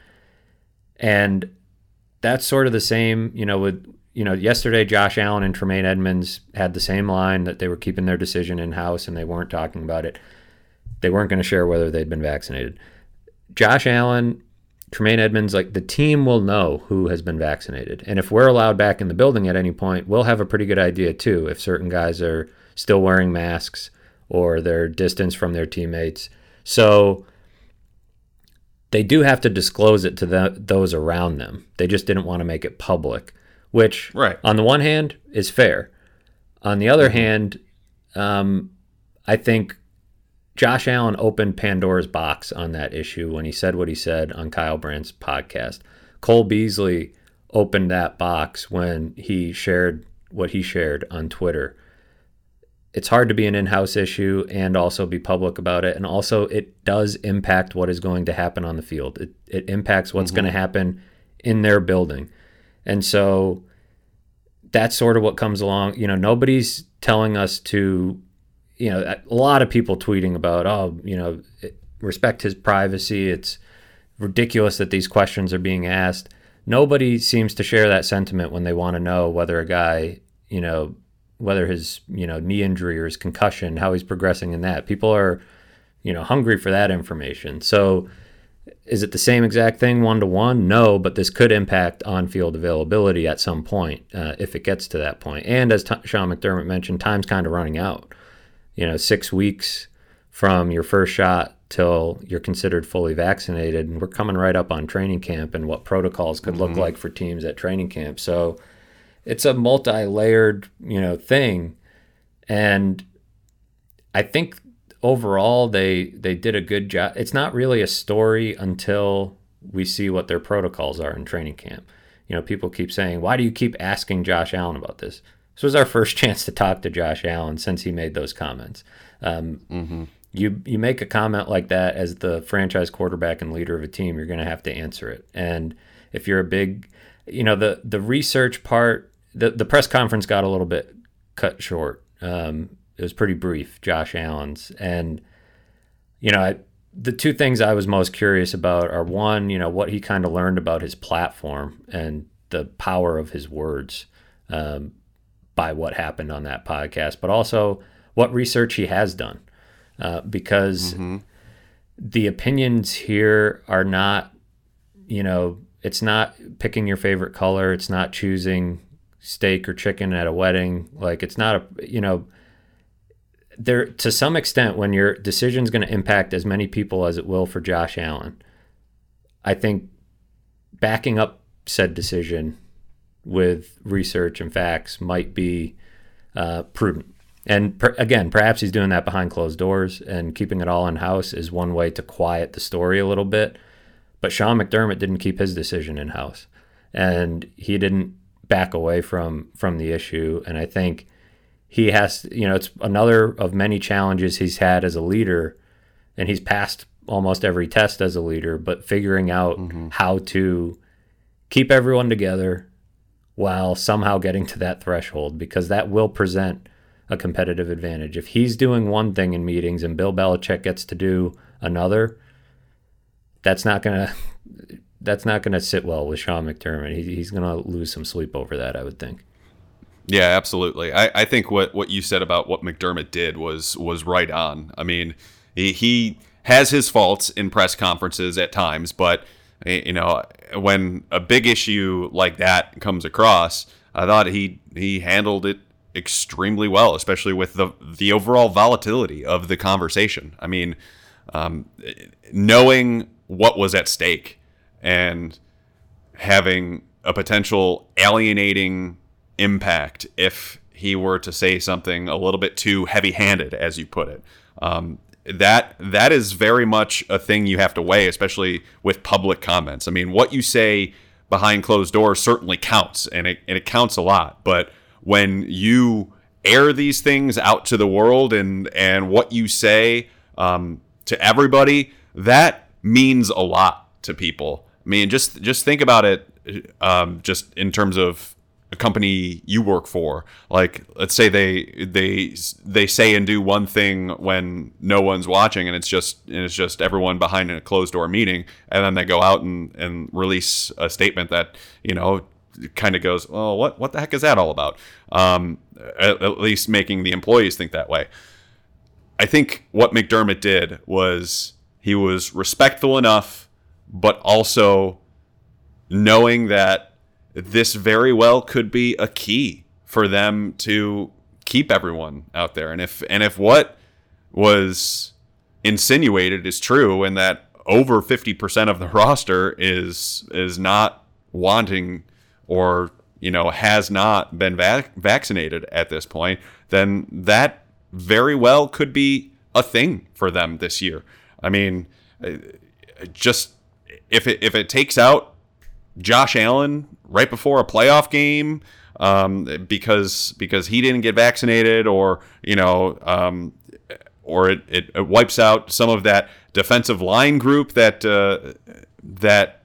And that's sort of the same, you know, with, you know, yesterday Josh Allen and Tremaine Edmonds had the same line that they were keeping their decision in-house and they weren't talking about it. They weren't going to share whether they'd been vaccinated. Josh Allen, Tremaine Edmonds, like, the team will know who has been vaccinated. And if we're allowed back in the building at any point, we'll have a pretty good idea too if certain guys are still wearing masks or they're distanced from their teammates. So they do have to disclose it to the, those around them. They just didn't want to make it public, which right. on the one hand is fair. On the other mm-hmm. hand, um, I think Josh Allen opened Pandora's box on that issue when he said what he said on Kyle Brandt's podcast. Cole Beasley opened that box when he shared what he shared on Twitter. It's hard to be an in-house issue and also be public about it. And also it does impact what is going to happen on the field. It, it impacts what's mm-hmm. going to happen in their building. And so that's sort of what comes along. You know, nobody's telling us to, you know, a lot of people tweeting about, oh, you know, respect his privacy. It's ridiculous that these questions are being asked. Nobody seems to share that sentiment when they want to know whether a guy, you know, whether his, you know, knee injury or his concussion, how he's progressing in that. People are, you know, hungry for that information. So is it the same exact thing one to one? No, but this could impact on-field availability at some point uh, if it gets to that point. And as T- Sean McDermott mentioned, time's kind of running out. You know, six weeks from your first shot till you're considered fully vaccinated, and we're coming right up on training camp and what protocols could mm-hmm. look like for teams at training camp. So it's a multi-layered, you know, thing. And I think overall they they did a good job. It's not really a story until we see what their protocols are in training camp. You know, people keep saying, why do you keep asking Josh Allen about this? This was our first chance to talk to Josh Allen since he made those comments. Um, mm-hmm. You you make a comment like that as the franchise quarterback and leader of a team, you're going to have to answer it. And if you're a big, you know, the the research part, the, the press conference got a little bit cut short. Um, it was pretty brief, Josh Allen's. And, you know, I, the two things I was most curious about are, one, you know, what he kind of learned about his platform and the power of his words um, by what happened on that podcast, but also what research he has done. Uh, because mm-hmm. the opinions here are not, you know, it's not picking your favorite color. It's not choosing steak or chicken at a wedding. Like, it's not a, you know, there to some extent when your decision is going to impact as many people as it will for Josh Allen, I think backing up said decision with research and facts might be uh, prudent. And per, again, perhaps he's doing that behind closed doors, and keeping it all in-house is one way to quiet the story a little bit. But Sean McDermott didn't keep his decision in-house, and he didn't back away from from the issue. And I think he has, you know, it's another of many challenges he's had as a leader, and he's passed almost every test as a leader, but figuring out mm-hmm. how to keep everyone together while somehow getting to that threshold, because that will present a competitive advantage. If he's doing one thing in meetings and Bill Belichick gets to do another, that's not gonna that's not gonna sit well with Sean McDermott. He, he's gonna lose some sleep over that, I would think. Yeah, absolutely. I, I think what, what you said about what McDermott did was was right on. I mean, he, he has his faults in press conferences at times, but you know, when a big issue like that comes across, I thought he he handled it extremely well, especially with the the overall volatility of the conversation. I mean, um, knowing what was at stake and having a potential alienating impact if he were to say something a little bit too heavy-handed, as you put it. Um, that that is very much a thing you have to weigh, especially with public comments. I mean, what you say behind closed doors certainly counts, and it and it counts a lot, but when you air these things out to the world and, and what you say um, to everybody, that means a lot to people. I mean, just just think about it um, just in terms of a company you work for. Like, let's say they they they say and do one thing when no one's watching, and it's just and it's just everyone behind in a closed door meeting, and then they go out and, and release a statement that, you know, kind of goes, well, what what the heck is that all about? Um, at, at least making the employees think that way. I think what McDermott did was he was respectful enough, but also knowing that this very well could be a key for them to keep everyone out there. And if and if what was insinuated is true, and that over fifty percent of the roster is is not wanting or, you know, has not been vac- vaccinated at this point, then that very well could be a thing for them this year. I mean, just if it if it takes out Josh Allen right before a playoff game um, because because he didn't get vaccinated, or you know, um, or it, it, it wipes out some of that defensive line group that uh, that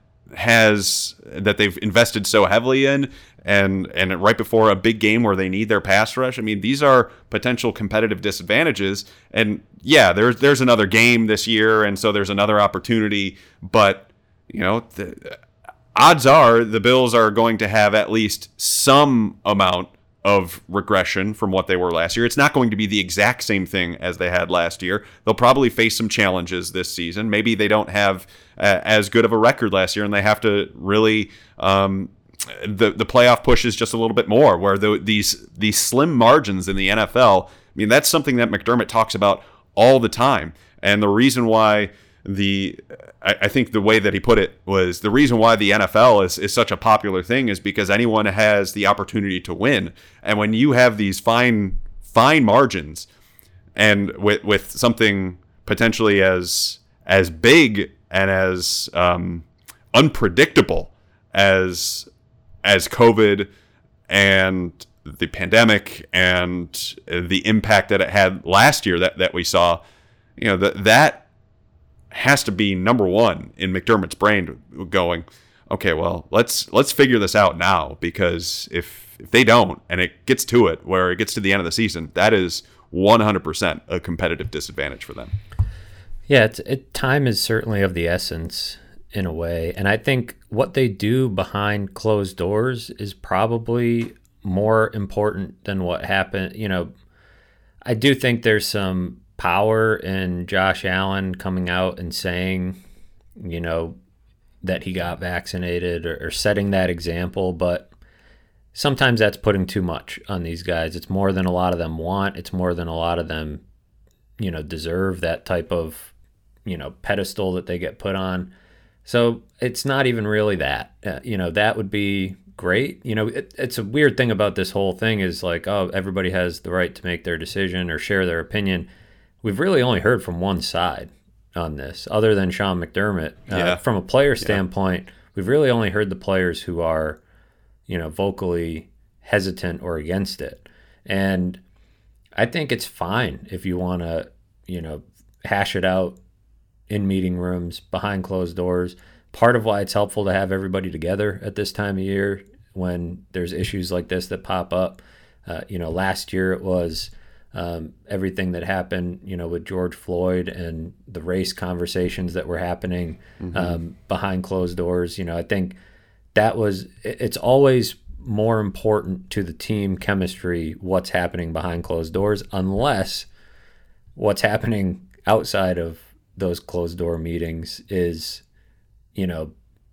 has that they've invested so heavily in, and and right before a big game where they need their pass rush. I mean, these are potential competitive disadvantages. And yeah, there's there's another game this year, and so there's another opportunity. But you know, the, odds are the Bills are going to have at least some amount of regression from what they were last year. It's not going to be the exact same thing as they had last year. They'll probably face some challenges this season. Maybe they don't have uh, as good of a record last year, and they have to really um, the the playoff pushes just a little bit more. Where the, these these slim margins in the N F L, I mean, that's something that McDermott talks about all the time, and the reason why. The I, I think the way that he put it was the reason why the N F L is, is such a popular thing is because anyone has the opportunity to win. And when you have these fine fine margins and with with something potentially as as big and as um, unpredictable as as COVID and the pandemic and the impact that it had last year that, that we saw, you know, that that has to be number one in McDermott's brain, going, okay, well, let's let's figure this out now, because if if they don't and it gets to it where it gets to the end of the season, that is one hundred percent a competitive disadvantage for them. Yeah, it's, it, time is certainly of the essence in a way, and I think what they do behind closed doors is probably more important than what happened. You know, I do think there's some power in Josh Allen coming out and saying, you know, that he got vaccinated, or, or setting that example, but sometimes that's putting too much on these guys. It's more than a lot of them want. It's more than a lot of them, you know, deserve that type of, you know, pedestal that they get put on. So it's not even really that. Uh, you know, that would be great. You know, it, it's a weird thing about this whole thing is like, oh, everybody has the right to make their decision or share their opinion. We've really only heard from one side on this, other than Sean McDermott. Uh, yeah. From a player standpoint, yeah. We've really only heard the players who are, you know, vocally hesitant or against it. And I think it's fine if you want to, you know, hash it out in meeting rooms, behind closed doors. Part of why it's helpful to have everybody together at this time of year when there's issues like this that pop up. Uh, you know, last year it was um, everything that happened, you know, with George Floyd and the race conversations that were happening mm-hmm. um, behind closed doors. You know, I think that was, it's always more important to the team chemistry what's happening behind closed doors, unless what's happening outside of those closed door meetings is, you know,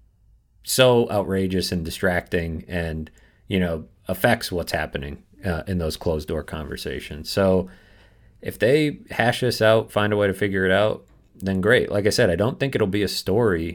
so outrageous and distracting and, you know, affects what's happening uh, in those closed door conversations. So if they hash this out, find a way to figure it out, then great. Like I said, I don't think it'll be a story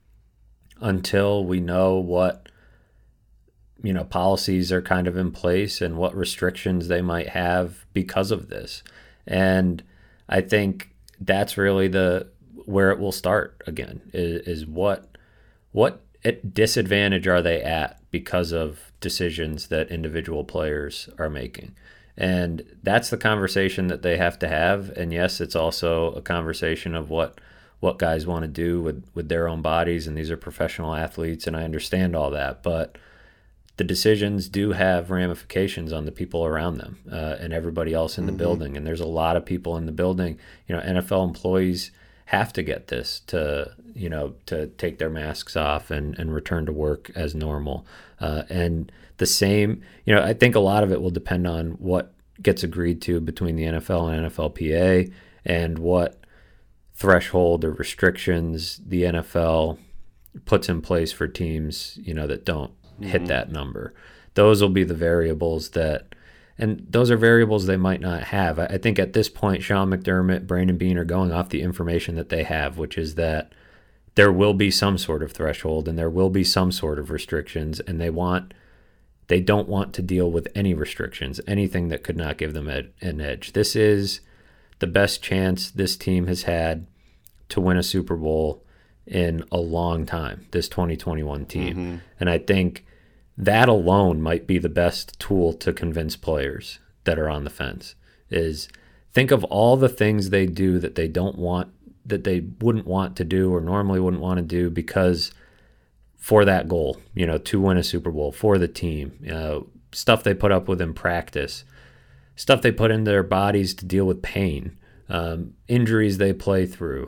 until we know what, you know, policies are kind of in place and what restrictions they might have because of this. And I think that's really the where it will start again is, is what what disadvantage are they at because of decisions that individual players are making. And that's the conversation that they have to have. And yes, it's also a conversation of what what guys want to do with, with their own bodies, and these are professional athletes, and I understand all that, but the decisions do have ramifications on the people around them uh, and everybody else in the mm-hmm. building. And there's a lot of people in the building. You know, N F L employees have to get this to, you know, to take their masks off and, and return to work as normal. Uh, and the same, you know, I think a lot of it will depend on what gets agreed to between the N F L and N F L P A and what threshold or restrictions the N F L puts in place for teams, you know, that don't hit mm-hmm. that number. Those will be the variables that, and those are variables they might not have. I think at this point, Sean McDermott, Brandon Beane are going off the information that they have, which is that, there will be some sort of threshold and there will be some sort of restrictions, and they want they don't want to deal with any restrictions, anything that could not give them ed- an edge. This is the best chance this team has had to win a Super Bowl in a long time, this twenty twenty-one team. Mm-hmm. And I think that alone might be the best tool to convince players that are on the fence, is think of all the things they do that they don't want, that they wouldn't want to do or normally wouldn't want to do because for that goal, you know, to win a Super Bowl, for the team, you know, stuff they put up with in practice, stuff they put into their bodies to deal with pain, um, injuries they play through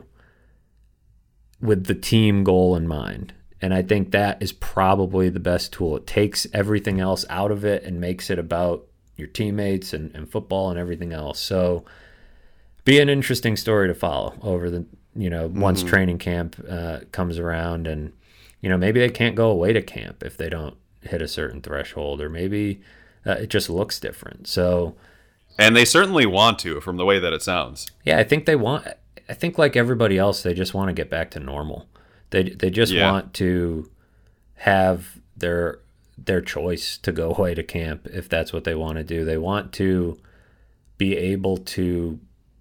with the team goal in mind. And I think that is probably the best tool. It takes everything else out of it and makes it about your teammates and, and football and everything else. So be an interesting story to follow over the, you know, mm-hmm. once training camp uh, comes around, and, you know, maybe they can't go away to camp if they don't hit a certain threshold, or maybe uh, it just looks different. So, and they certainly want to, from the way that it sounds. Yeah, I think they want, I think like everybody else, they just want to get back to normal. They they just yeah. want to have their their choice to go away to camp if that's what they want to do. They want to be able to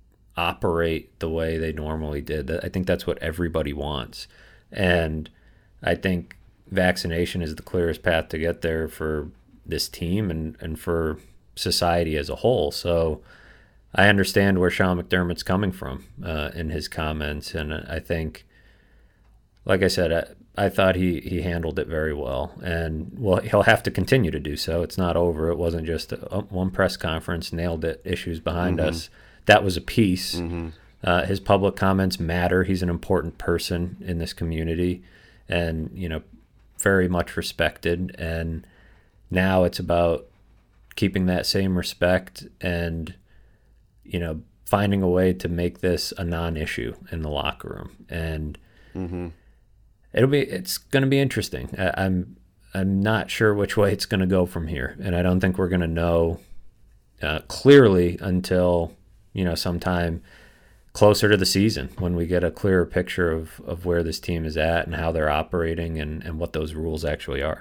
operate the way they normally did. I think that's what everybody wants. And I think vaccination is the clearest path to get there for this team and, and for society as a whole. So I understand where Sean McDermott's coming from uh, in his comments. And I think, like I said, I, I thought he, he handled it very well. And, well, he'll have to continue to do so. It's not over. It wasn't just a, one press conference, nailed it, issues behind mm-hmm. us. That was a piece. Mm-hmm. Uh, his public comments matter. He's an important person in this community and, you know, very much respected. And now it's about keeping that same respect and, you know, finding a way to make this a non-issue in the locker room. And mm-hmm. it'll be, it's going to be interesting. I, I'm, I'm not sure which way it's going to go from here. And I don't think we're going to know uh, clearly until, you know, sometime closer to the season when we get a clearer picture of, of where this team is at and how they're operating and, and what those rules actually are.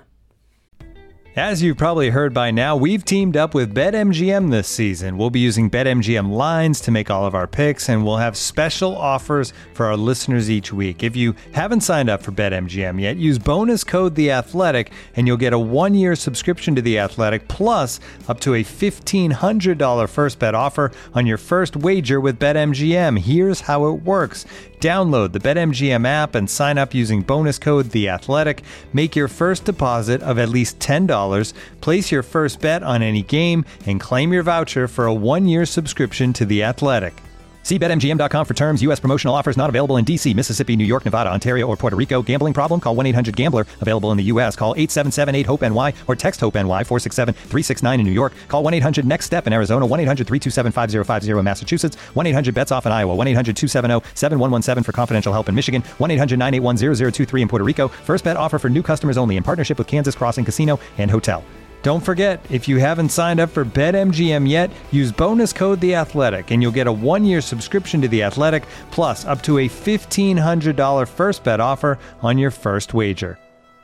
As you've probably heard by now, we've teamed up with BetMGM this season. We'll be using BetMGM lines to make all of our picks, and we'll have special offers for our listeners each week. If you haven't signed up for BetMGM yet, use bonus code The Athletic, and you'll get a one-year subscription to The Athletic, plus up to a fifteen hundred dollars first bet offer on your first wager with BetMGM. Here's how it works. Download the BetMGM app and sign up using bonus code The Athletic. Make your first deposit of at least ten dollars, place your first bet on any game, and claim your voucher for a one-year subscription to The Athletic. See Bet M G M dot com for terms. U S promotional offers not available in D C, Mississippi, New York, Nevada, Ontario, or Puerto Rico. Gambling problem? Call one eight hundred gambler. Available in the U S. Call eight seven seven eight hope N Y or text HOPE-NY four six seven three six nine in New York. Call one eight hundred next step in Arizona. one eight hundred three two seven five zero five zero in Massachusetts. one eight hundred bets off in Iowa. one eight hundred two seven zero seven one one seven for confidential help in Michigan. one eight hundred nine eight one zero zero two three in Puerto Rico. First bet offer for new customers only in partnership with Kansas Crossing Casino and Hotel. Don't forget, if you haven't signed up for BetMGM yet, use bonus code The Athletic, and you'll get a one-year subscription to The Athletic, plus up to a fifteen hundred dollars first bet offer on your first wager.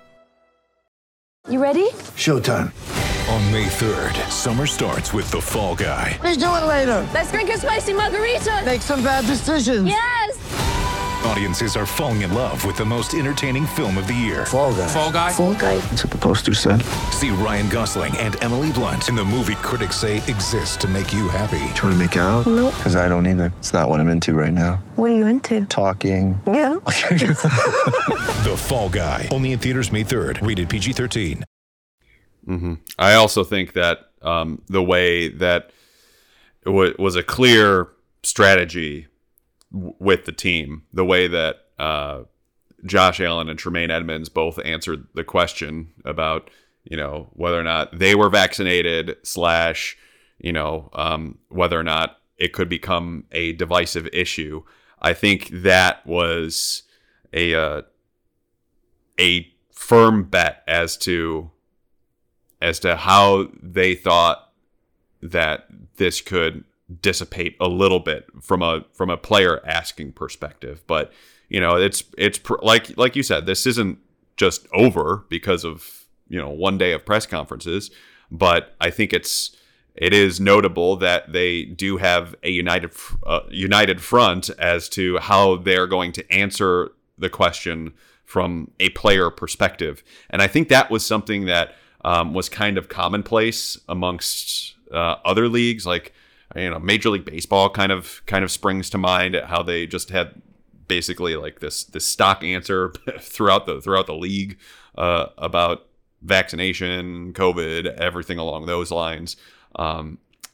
You ready? Showtime. On May third, summer starts with The Fall Guy. Let's do it later. Let's drink a spicy margarita. Make some bad decisions. Yes! Audiences are falling in love with the most entertaining film of the year. Fall Guy. Fall Guy? Fall Guy. That's what the poster said. See Ryan Gosling and Emily Blunt in the movie critics say exists to make you happy. Trying to make it out? Nope. Because I don't either. It's not what I'm into right now. What are you into? Talking. Yeah. The Fall Guy. Only in theaters May third. Rated P G thirteen. Mm-hmm. I also think that um, the way that it w- was a clear strategy with the team, the way that uh, Josh Allen and Tremaine Edmonds both answered the question about, you know, whether or not they were vaccinated slash, you know, um, whether or not it could become a divisive issue. I think that was a uh, a firm bet as to as to how they thought that this could dissipate a little bit from a from a player asking perspective. But you know, it's it's pr- like like you said, this isn't just over because of, you know, one day of press conferences, but I think it's it is notable that they do have a united uh, united front as to how they're going to answer the question from a player perspective. And I think that was something that um, was kind of commonplace amongst uh, other leagues, like, you know, Major League Baseball kind of kind of springs to mind at how they just had basically like this this stock answer throughout the throughout the league uh, about vaccination, COVID, everything along those lines. Um,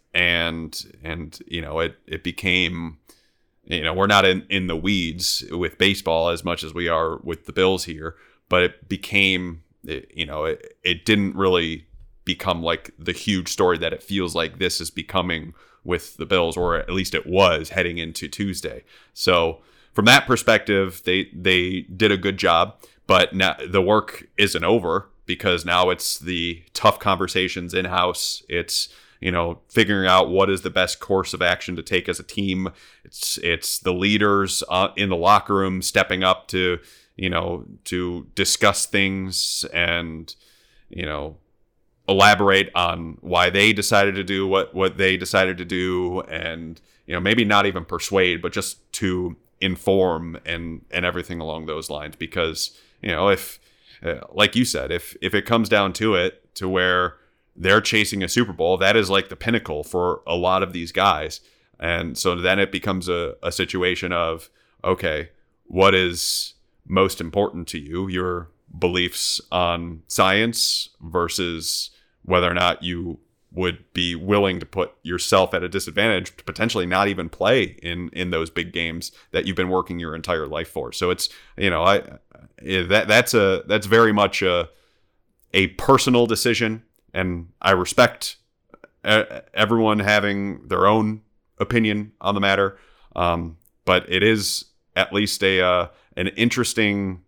and, and, you know, it, it became, you know, we're not in, in the weeds with baseball as much as we are with the Bills here, but it became, it, you know, it, it didn't really become like the huge story that it feels like this is becoming with the Bills, or at least it was heading into Tuesday. So from that perspective, they, they did a good job, but now the work isn't over, because now it's the tough conversations in-house. It's, you know, figuring out what is the best course of action to take as a team. It's it's the leaders uh, in the locker room stepping up to, you know, to discuss things and, you know, elaborate on why they decided to do what, what they decided to do, and, you know, maybe not even persuade, but just to inform and, and everything along those lines. Because, you know, if, uh, like you said, if if it comes down to it, to where they're chasing a Super Bowl, that is like the pinnacle for a lot of these guys. And so then it becomes a, a situation of, okay, what is most important to you? Your beliefs on science versus whether or not you would be willing to put yourself at a disadvantage to potentially not even play in, in those big games that you've been working your entire life for. So it's, you know, I that that's a that's very much a a personal decision. And I respect everyone having their own opinion on the matter, um, but it is at least a uh, an interesting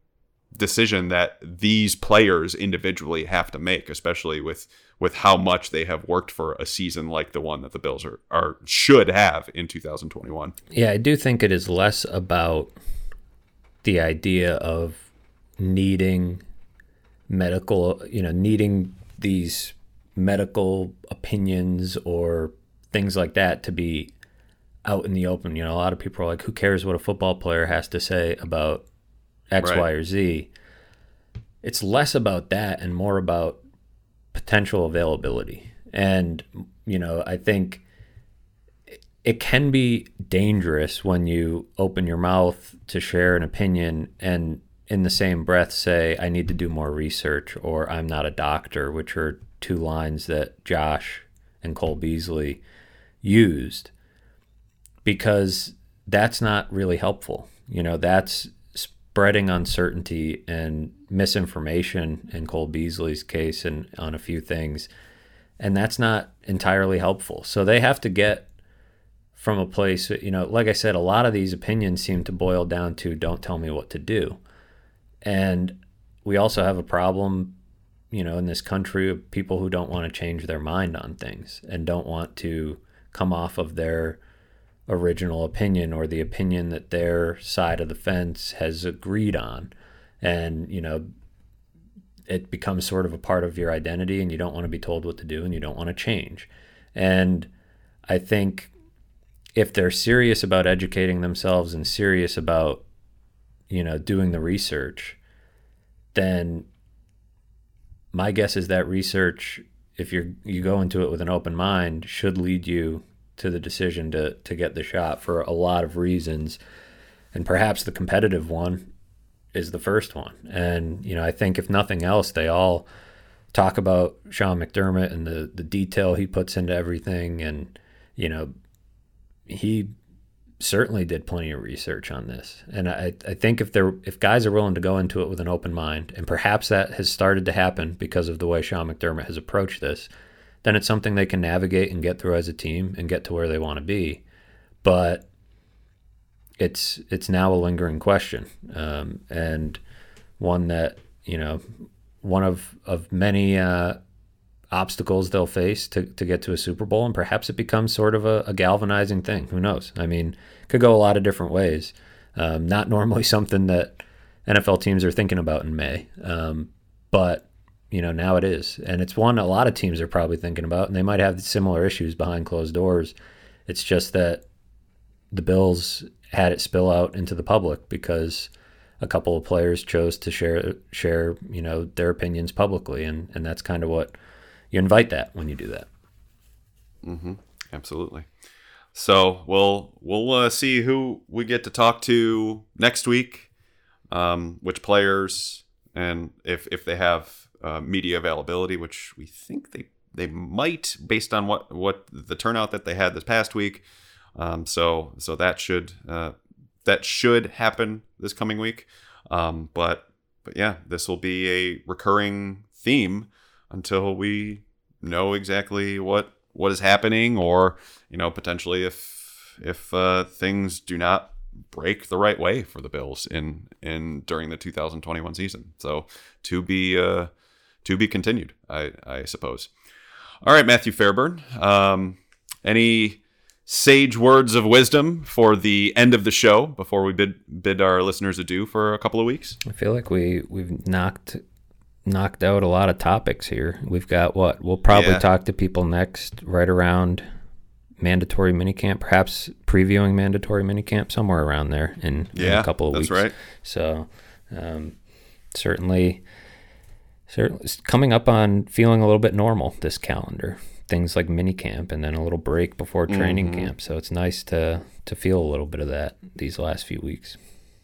decision that these players individually have to make, especially with with how much they have worked for a season like the one that the Bills are, are should have in two thousand twenty-one. Yeah, I do think it is less about the idea of needing medical, you know, needing these medical opinions or things like that to be out in the open. You know, a lot of people are like, who cares what a football player has to say about X, right. Y, or Z? It's less about that and more about potential availability. And, you know, I think it can be dangerous when you open your mouth to share an opinion and in the same breath say, I need to do more research, or I'm not a doctor, which are two lines that Josh and Cole Beasley used, because that's not really helpful. You know, that's spreading uncertainty and misinformation in Cole Beasley's case and on a few things, and that's not entirely helpful. So they have to get from a place, you know, like I said, a lot of these opinions seem to boil down to don't tell me what to do. And we also have a problem, you know, in this country of people who don't want to change their mind on things and don't want to come off of their original opinion or the opinion that their side of the fence has agreed on. And, you know, it becomes sort of a part of your identity, and you don't want to be told what to do, and you don't want to change. And I think if they're serious about educating themselves and serious about, you know, doing the research, then my guess is that research, if you're you go into it with an open mind, should lead you to the decision to to get the shot for a lot of reasons. And perhaps the competitive one is the first one. And, you know, I think if nothing else, they all talk about Sean McDermott and the, the detail he puts into everything. And, you know, he certainly did plenty of research on this. And I, I think if they're if guys are willing to go into it with an open mind, and perhaps that has started to happen because of the way Sean McDermott has approached this, then it's something they can navigate and get through as a team and get to where they want to be. But it's it's now a lingering question, um, and one that, you know, one of, of many uh, obstacles they'll face to, to get to a Super Bowl, and perhaps it becomes sort of a, a galvanizing thing. Who knows? I mean, it could go a lot of different ways. Um, not normally something that N F L teams are thinking about in May, um, but you know now it is, and it's one a lot of teams are probably thinking about, and they might have similar issues behind closed doors. It's just that the Bills had it spill out into the public because a couple of players chose to share share you know their opinions publicly, and, and that's kind of what you invite that when you do that. Mm-hmm. Absolutely. So we'll we'll uh, see who we get to talk to next week, um, which players, and if if they have uh, media availability, which we think they they might, based on what what the turnout that they had this past week. Um, so so that should uh, that should happen this coming week. Um, but but yeah, this will be a recurring theme until we know exactly what what is happening, or you know potentially if if uh, things do not break the right way for the Bills in in during the two thousand twenty-one season. So to be uh, to be continued, I I suppose. All right, Matthew Fairburn. Um, any sage words of wisdom for the end of the show before we bid bid our listeners adieu for a couple of weeks? I feel like we we've knocked knocked out a lot of topics here. We've got what we'll probably yeah. talk to people next right around mandatory minicamp, perhaps previewing mandatory minicamp somewhere around there in, yeah, in a couple of that's weeks. Right. So um, certainly, certainly coming up on feeling a little bit normal this calendar. Things like minicamp and then a little break before training mm-hmm. camp. So it's nice to to feel a little bit of that these last few weeks.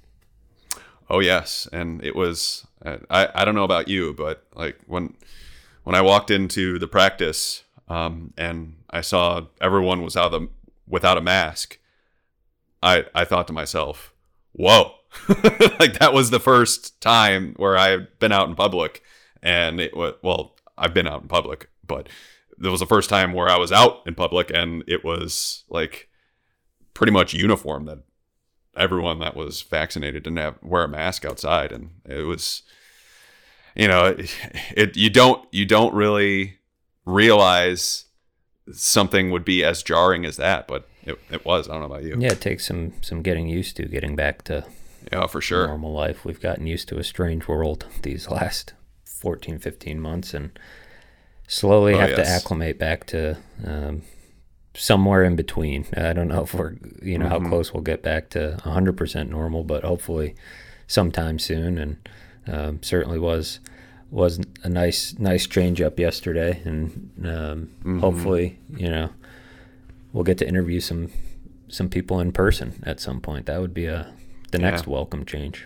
Oh yes, and it was. I I don't know about you, but like when when I walked into the practice um, and I saw everyone was out of the, without a mask, I I thought to myself, "Whoa!" Like that was the first time where I've been out in public, and it was well, I've been out in public, but it was the first time where I was out in public, and it was like pretty much uniform that everyone that was vaccinated didn't have wear a mask outside, and it was, you know, it, it you don't you don't really realize something would be as jarring as that, but it it was. I don't know about you. Yeah, it takes some some getting used to getting back to yeah for sure normal life. We've gotten used to a strange world these last fourteen, fifteen months, and slowly oh, have yes. to acclimate back to um, somewhere in between. I don't know if we're, you know, mm-hmm. how close we'll get back to one hundred percent normal, but hopefully sometime soon. And um, certainly was was a nice nice change up yesterday, and um, mm-hmm. hopefully, you know, we'll get to interview some some people in person at some point. That would be a the next yeah. welcome change.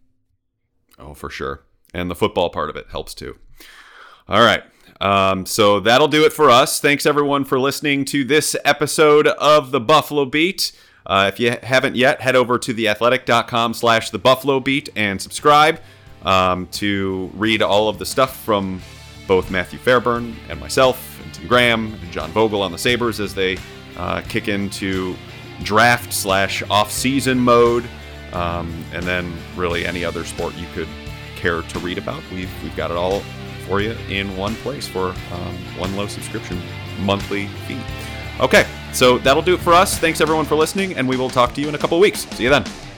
Oh, for sure. And the football part of it helps too. All right. Um, so that'll do it for us. Thanks everyone for listening to this episode of the Buffalo Beat. Uh, if you haven't yet, head over to theathletic.com slash the Buffalo Beat and subscribe um, to read all of the stuff from both Matthew Fairburn and myself and Tim Graham and John Vogel on the Sabres as they uh, kick into draft slash off-season mode, um, and then really any other sport you could care to read about. We've we've got it all for you in one place for um, one low subscription monthly fee. Okay, so that'll do it for us. Thanks everyone for listening, and we will talk to you in a couple of weeks. See you then.